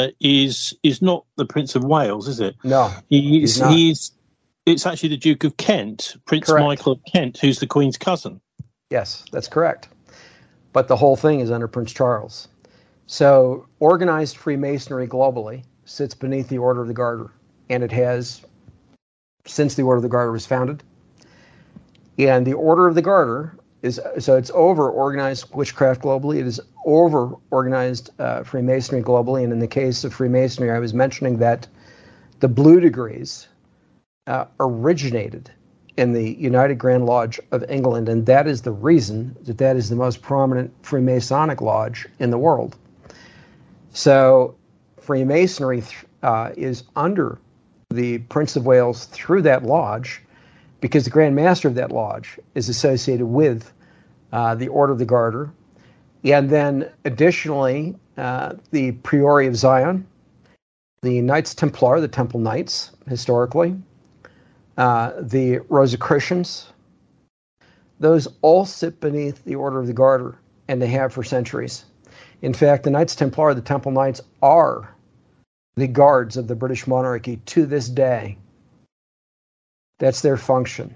is not the Prince of Wales, is it? No, he's not. It's actually the Duke of Kent, Prince Michael of Kent, who's the Queen's cousin. Yes, that's correct. But the whole thing is under Prince Charles. So organized Freemasonry globally sits beneath the Order of the Garter, and it has since the Order of the Garter was founded. And the Order of the Garter it's over organized witchcraft globally. It is over organized Freemasonry globally. And in the case of Freemasonry, I was mentioning that the blue degrees originated in the United Grand Lodge of England, and that is the reason that is the most prominent Freemasonic lodge in the world. So Freemasonry is under the Prince of Wales through that lodge, because the Grand Master of that lodge is associated with the Order of the Garter. And then additionally, the Priory of Zion, the Knights Templar, the Temple Knights, historically, the Rosicrucians, those all sit beneath the Order of the Garter, and they have for centuries. In fact, the Knights Templar, the Temple Knights, are the guards of the British monarchy to this day. That's their function.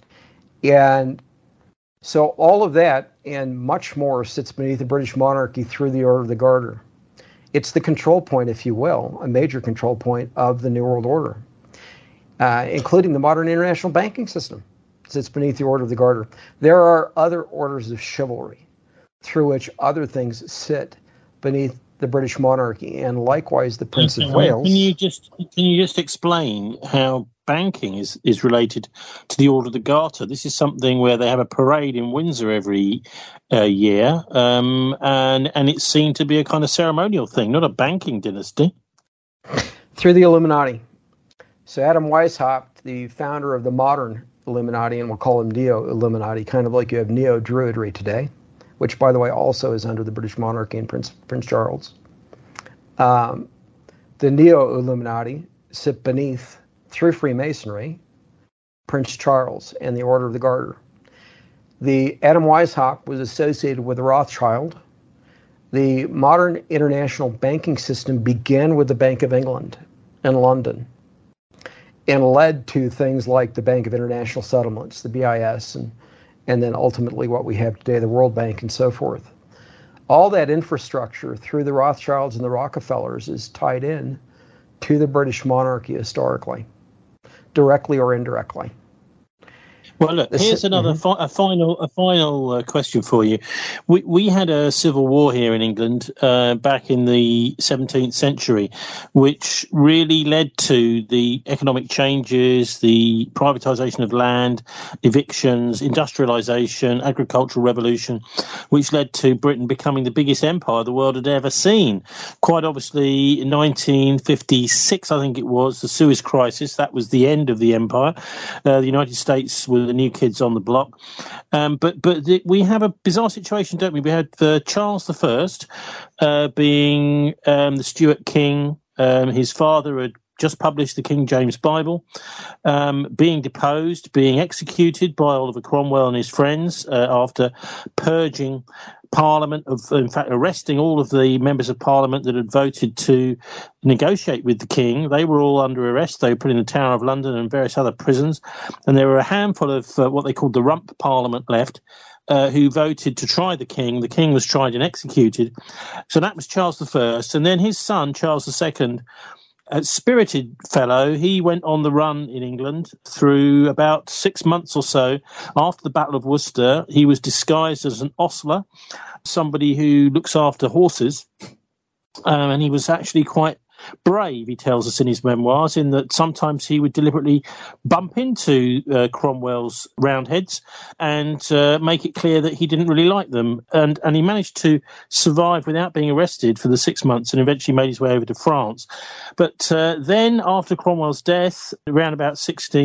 And so all of that and much more sits beneath the British monarchy through the Order of the Garter. It's the control point, if you will, a major control point of the New World Order, including the modern international banking system. Sits beneath the Order of the Garter. There are other orders of chivalry through which other things sit beneath the British monarchy, and likewise the Prince of Wales. Can you just explain how banking is related to the Order of the Garter? This is something where they have a parade in Windsor every year, and it's seen to be a kind of ceremonial thing, not a banking dynasty. Through the Illuminati. So Adam Weishaupt, the founder of the modern Illuminati, and we'll call him Neo-Illuminati, kind of like you have Neo-Druidry today, which, by the way, also is under the British monarchy and Prince Charles. The Neo-Illuminati sit beneath, through Freemasonry, Prince Charles and the Order of the Garter. The Adam Weishaupt was associated with Rothschild. The modern international banking system began with the Bank of England in London and led to things like the Bank of International Settlements, the BIS, and then ultimately what we have today, the World Bank, and so forth. All that infrastructure through the Rothschilds and the Rockefellers is tied in to the British monarchy historically, directly or indirectly. Well, look, here's another a final question for you. We had a civil war here in England back in the 17th century, which really led to the economic changes, the privatisation of land, evictions, industrialisation, agricultural revolution, which led to Britain becoming the biggest empire the world had ever seen. Quite obviously, in 1956, I think it was, the Suez Crisis, that was the end of the empire. The United States were the new kids on the block. But we have a bizarre situation, don't we? We had Charles I being the Stuart king. His father had just published the King James Bible, being deposed, being executed by Oliver Cromwell and his friends after purging Parliament, in fact, arresting all of the members of Parliament that had voted to negotiate with the King. They were all under arrest. They were put in the Tower of London and various other prisons. And there were a handful of what they called the Rump Parliament left, who voted to try the King. The King was tried and executed. So that was Charles I. And then his son, Charles II, a spirited fellow, he went on the run in England through about 6 months or so after the Battle of Worcester. He was disguised as an ostler, somebody who looks after horses, and he was actually quite brave, he tells us in his memoirs, in that sometimes he would deliberately bump into Cromwell's Roundheads and make it clear that he didn't really like them. And he managed to survive without being arrested for the 6 months and eventually made his way over to France. But then, after Cromwell's death, around about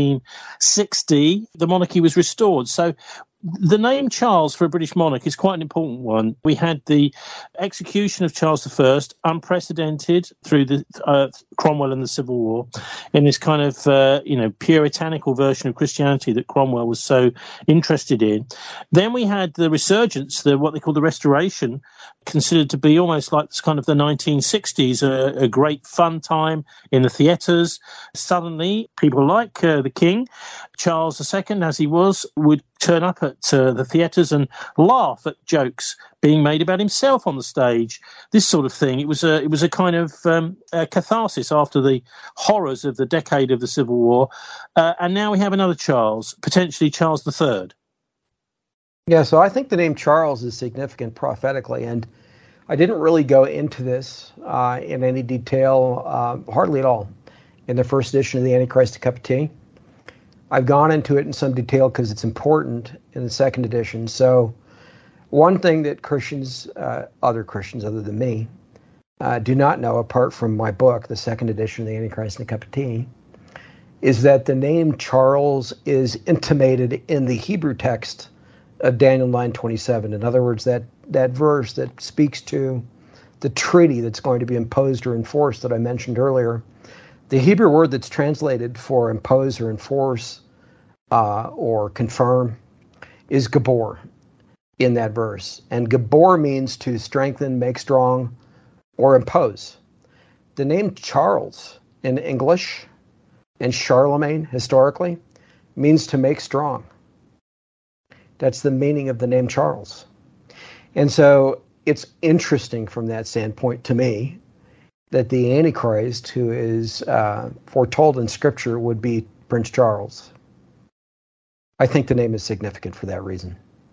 1660, the monarchy was restored. So the name Charles for a British monarch is quite an important one. We had the execution of Charles I, unprecedented through the Cromwell and the Civil War, in this kind of puritanical version of Christianity that Cromwell was so interested in. Then we had the resurgence, what they call the Restoration, considered to be almost like kind of the 1960s, a great fun time in the theatres. Suddenly, people like the King, Charles II, as he was, would turn up at the theatres and laugh at jokes being made about himself on the stage, this sort of thing. It was a kind of catharsis after the horrors of the decade of the Civil War. And now we have another Charles, potentially Charles III. Yeah, so I think the name Charles is significant prophetically, and I didn't really go into this in any detail, hardly at all, in the first edition of the Antichrist: A Cup of Tea. I've gone into it in some detail because it's important in the second edition. So one thing that Christians, other Christians other than me, do not know, apart from my book, the second edition of the Antichrist: A Cup of Tea, is that the name Charles is intimated in the Hebrew text of Daniel 9:27. In other words, that verse that speaks to the treaty that's going to be imposed or enforced that I mentioned earlier. The Hebrew word that's translated for impose or enforce or confirm is Gabor in that verse. And Gabor means to strengthen, make strong, or impose. The name Charles in English and Charlemagne historically means to make strong. That's the meaning of the name Charles. And so it's interesting from that standpoint to me that the Antichrist, who is foretold in Scripture, would be Prince Charles. I think the name is significant for that reason.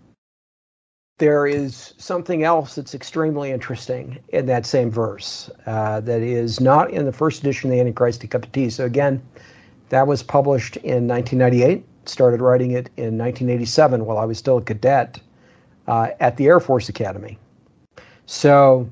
There is something else that's extremely interesting in that same verse that is not in the first edition of the Antichrist: A Cup of Tea. So again, that was published in 1998. Started writing it in 1987 while I was still a cadet at the Air Force Academy. So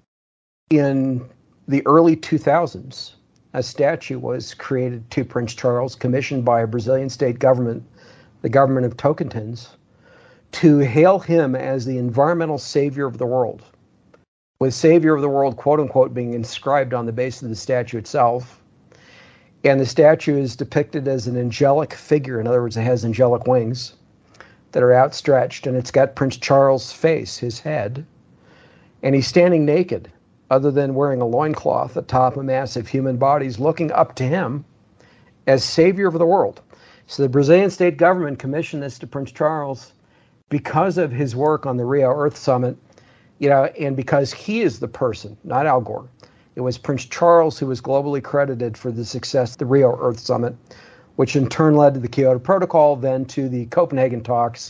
in the early 2000s, a statue was created to Prince Charles, commissioned by a Brazilian state government, the government of Tocantins, to hail him as the environmental savior of the world, with savior of the world, quote unquote, being inscribed on the base of the statue itself. And the statue is depicted as an angelic figure. In other words, it has angelic wings that are outstretched, and it's got Prince Charles' face, his head, and he's standing naked, other than wearing a loincloth atop a massive human bodies, looking up to him as savior of the world. So the Brazilian state government commissioned this to Prince Charles because of his work on the Rio Earth Summit, and because he is the person, not Al Gore. It was Prince Charles who was globally credited for the success of the Rio Earth Summit, which in turn led to the Kyoto Protocol, then to the Copenhagen talks,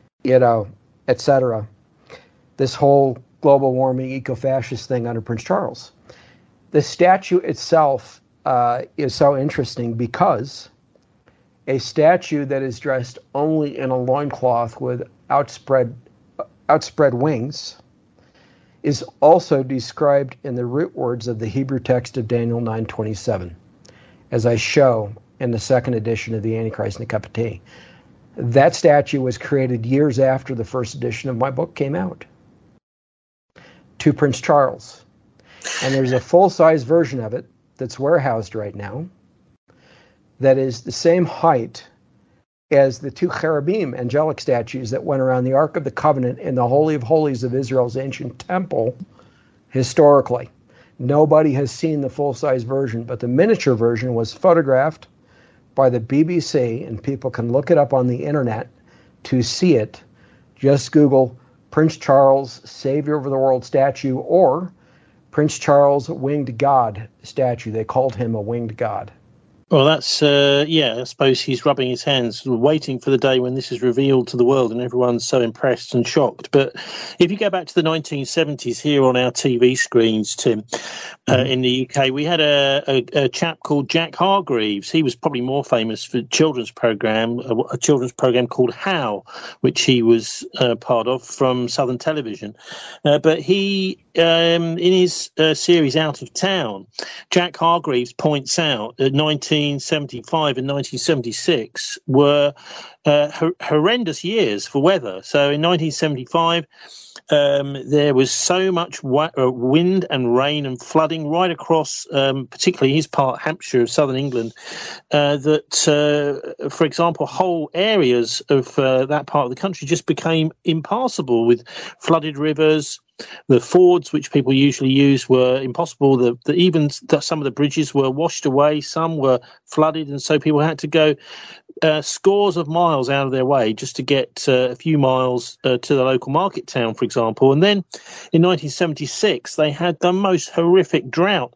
etc. This whole global warming eco-fascist thing under Prince Charles. The statue itself is so interesting because a statue that is dressed only in a loincloth with outspread wings is also described in the root words of the Hebrew text of Daniel 9:27, as I show in the second edition of the Antichrist and the Cup of Tea. That statue was created years after the first edition of my book came out, to Prince Charles. And there's a full-size version of it that's warehoused right now that is the same height as the two cherubim, angelic statues that went around the Ark of the Covenant in the Holy of Holies of Israel's ancient temple historically. Nobody has seen the full-size version, but the miniature version was photographed by the BBC, and people can look it up on the internet to see it. Just Google Prince Charles Savior of the World statue or Prince Charles Winged God statue. They called him a winged god. Well, that's, I suppose he's rubbing his hands, waiting for the day when this is revealed to the world and everyone's so impressed and shocked. But if you go back to the 1970s here on our TV screens, Tim, in the UK, we had a chap called Jack Hargreaves. He was probably more famous for a children's program called How, which he was part of from Southern Television. But he, in his series Out of Town, Jack Hargreaves points out that 1975 and 1976 were horrendous years for weather. So in 1975, there was so much wind and rain and flooding right across, particularly his part, Hampshire, southern England, that, for example, whole areas of that part of the country just became impassable with flooded rivers. The fords, which people usually use, were impossible. Even some of the bridges were washed away. Some were flooded, and so people had to go scores of miles out of their way just to get a few miles to the local market town, for example. And then in 1976, they had the most horrific drought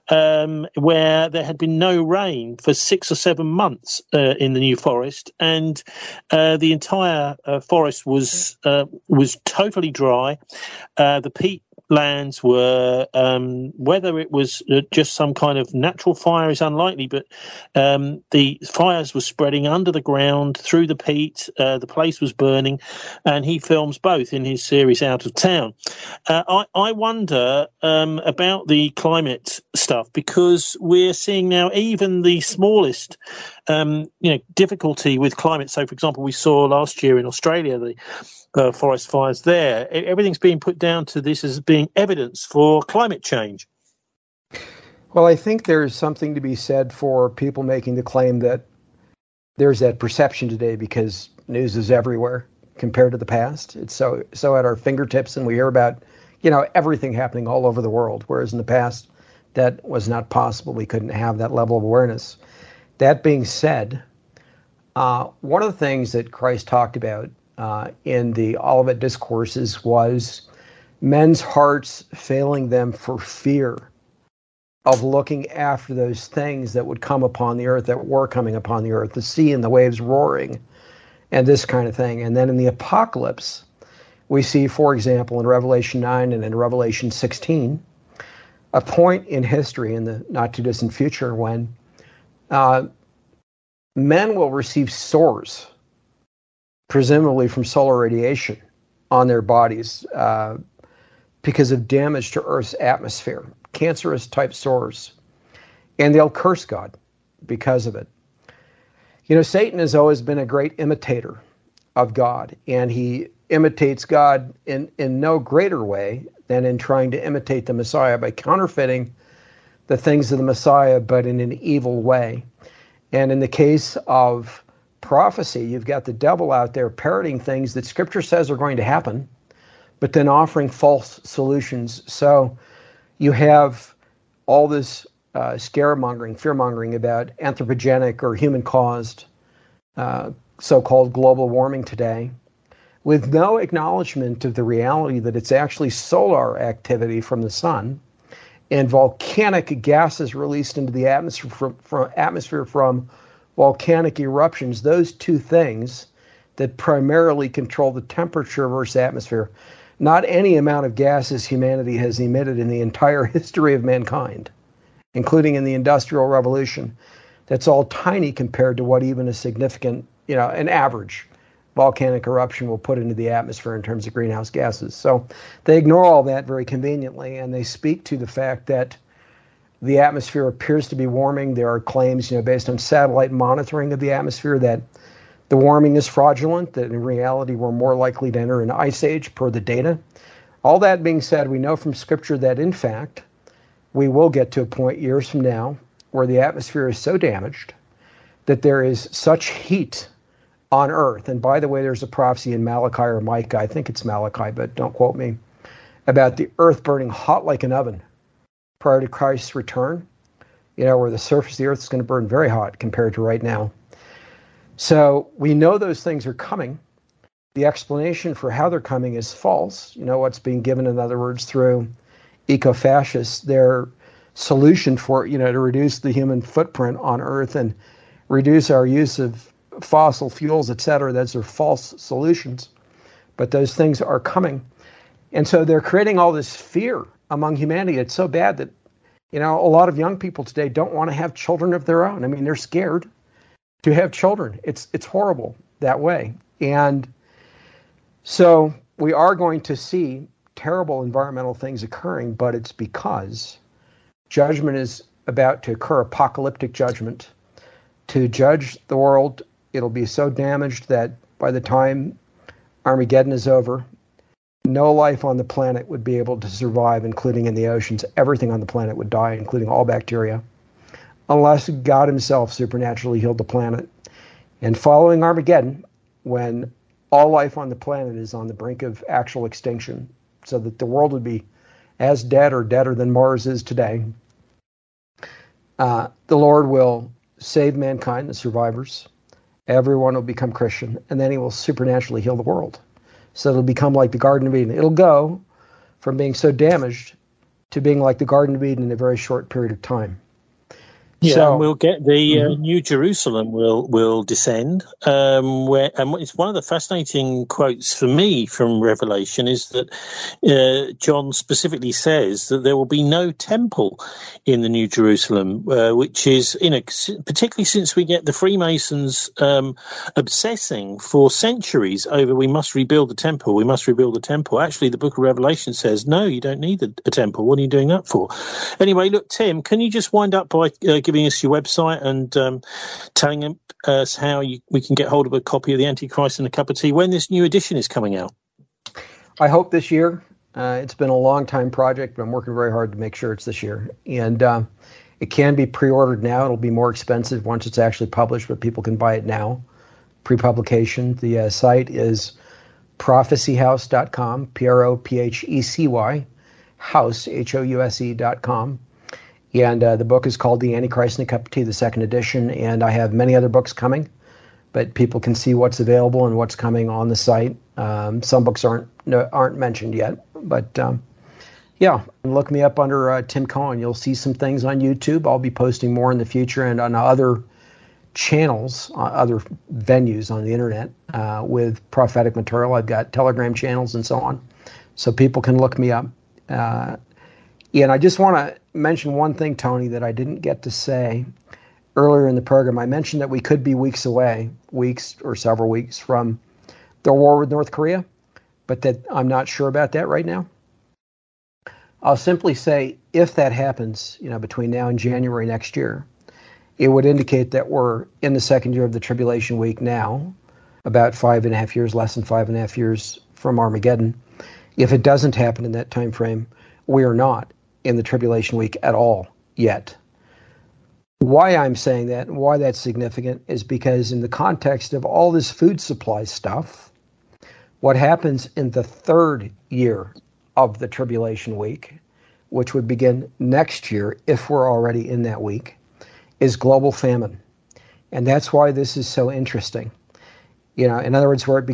where there had been no rain for 6 or 7 months in the New Forest, and the entire forest was totally dry. The peat lands were, whether it was just some kind of natural fire is unlikely, but the fires were spreading under the ground through the peat. The place was burning, and he films both in his series Out of Town. I wonder about the climate stuff, because we're seeing now even the smallest difficulty with climate. So, for example, we saw last year in Australia the forest fires there. Everything's being put down to this as being evidence for climate change. Well, I think there's something to be said for people making the claim that there's that perception today because news is everywhere compared to the past. It's so at our fingertips, and we hear about, everything happening all over the world, whereas in the past that was not possible. We couldn't have that level of awareness. That being said, one of the things that Christ talked about in the Olivet Discourses was men's hearts failing them for fear of looking after those things that would come upon the earth, that were coming upon the earth, the sea and the waves roaring, and this kind of thing. And then in the apocalypse, we see, for example, in Revelation 9 and in Revelation 16, a point in history in the not-too-distant future when men will receive sores, presumably from solar radiation, on their bodies because of damage to Earth's atmosphere, cancerous type sores. And they'll curse God because of it. Satan has always been a great imitator of God, and he imitates God in no greater way than in trying to imitate the Messiah by counterfeiting the things of the Messiah, but in an evil way. And in the case of prophecy, you've got the devil out there parroting things that Scripture says are going to happen, but then offering false solutions. So you have all this scaremongering, fear-mongering about anthropogenic or human-caused so-called global warming today, with no acknowledgement of the reality that it's actually solar activity from the sun and volcanic gases released into the atmosphere from volcanic eruptions, those two things that primarily control the temperature of Earth's atmosphere. Not any amount of gases humanity has emitted in the entire history of mankind, including in the Industrial Revolution. That's all tiny compared to what even a significant, an average volcanic eruption will put into the atmosphere in terms of greenhouse gases. So they ignore all that very conveniently, and they speak to the fact that the atmosphere appears to be warming. There are claims, based on satellite monitoring of the atmosphere, that the warming is fraudulent, that in reality we're more likely to enter an ice age per the data. All that being said, we know from Scripture that, in fact, we will get to a point years from now where the atmosphere is so damaged that there is such heat on Earth. And by the way, there's a prophecy in Malachi or Micah, I think it's Malachi, but don't quote me, about the Earth burning hot like an oven prior to Christ's return, where the surface of the Earth is going to burn very hot compared to right now. So we know those things are coming. The explanation for how they're coming is false. What's being given, in other words, through eco-fascists, their solution for, to reduce the human footprint on Earth and reduce our use of fossil fuels, et cetera. Those are false solutions, but those things are coming. And so they're creating all this fear among humanity. It's so bad that, a lot of young people today don't want to have children of their own. I mean, they're scared to have children. It's horrible that way. And so we are going to see terrible environmental things occurring, but it's because judgment is about to occur, apocalyptic judgment, to judge the world. It'll be so damaged that by the time Armageddon is over, no life on the planet would be able to survive, including in the oceans. Everything on the planet would die, including all bacteria, unless God himself supernaturally healed the planet. And following Armageddon, when all life on the planet is on the brink of actual extinction, so that the world would be as dead or deader than Mars is today, the Lord will save mankind, the survivors. Everyone will become Christian, and then he will supernaturally heal the world. So it'll become like the Garden of Eden. It'll go from being so damaged to being like the Garden of Eden in a very short period of time. Yeah, so, and we'll get the New Jerusalem will descend. And it's one of the fascinating quotes for me from Revelation is that John specifically says that there will be no temple in the New Jerusalem, which is, particularly since we get the Freemasons obsessing for centuries over we must rebuild the temple, we must rebuild the temple. Actually, the Book of Revelation says, no, you don't need a temple. What are you doing that for? Anyway, look, Tim, can you just wind up by giving us your website and telling us how we can get hold of a copy of The Antichrist and a Cup of Tea when this new edition is coming out? I hope this year. It's been a long time project, but I'm working very hard to make sure it's this year. And it can be pre-ordered now. It'll be more expensive once it's actually published, but people can buy it now, pre-publication. The site is prophecyhouse.com, Prophec, house, house.com. And the book is called The Antichrist and a Cup of Tea, the second edition. And I have many other books coming, but people can see what's available and what's coming on the site. Some books aren't mentioned yet, but look me up under Tim Cohen. You'll see some things on YouTube. I'll be posting more in the future and on other channels, other venues on the internet with prophetic material. I've got Telegram channels and so on, so people can look me up. And I just want to mention one thing, Tony, that I didn't get to say earlier in the program. I mentioned that we could be weeks or several weeks from the war with North Korea, but that I'm not sure about that right now. I'll simply say if that happens, between now and January next year, it would indicate that we're in the second year of the tribulation week now, about 5.5 years, less than 5.5 years from Armageddon. If it doesn't happen in that time frame, we are not in the tribulation week at all yet. Why I'm saying that and why that's significant is because in the context of all this food supply stuff, what happens in the third year of the tribulation week, which would begin next year if we're already in that week, is global famine. And that's why this is so interesting. In other words, where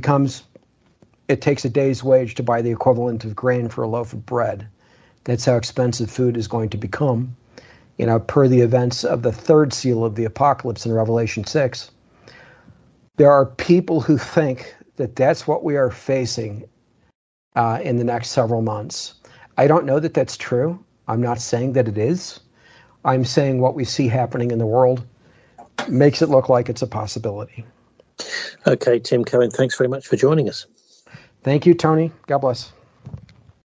it takes a day's wage to buy the equivalent of grain for a loaf of bread. That's how expensive food is going to become. per the events of the third seal of the apocalypse in Revelation 6, there are people who think that that's what we are facing in the next several months. I don't know that that's true. I'm not saying that it is. I'm saying what we see happening in the world makes it look like it's a possibility. Okay, Tim Cohen, thanks very much for joining us. Thank you, Tony. God bless.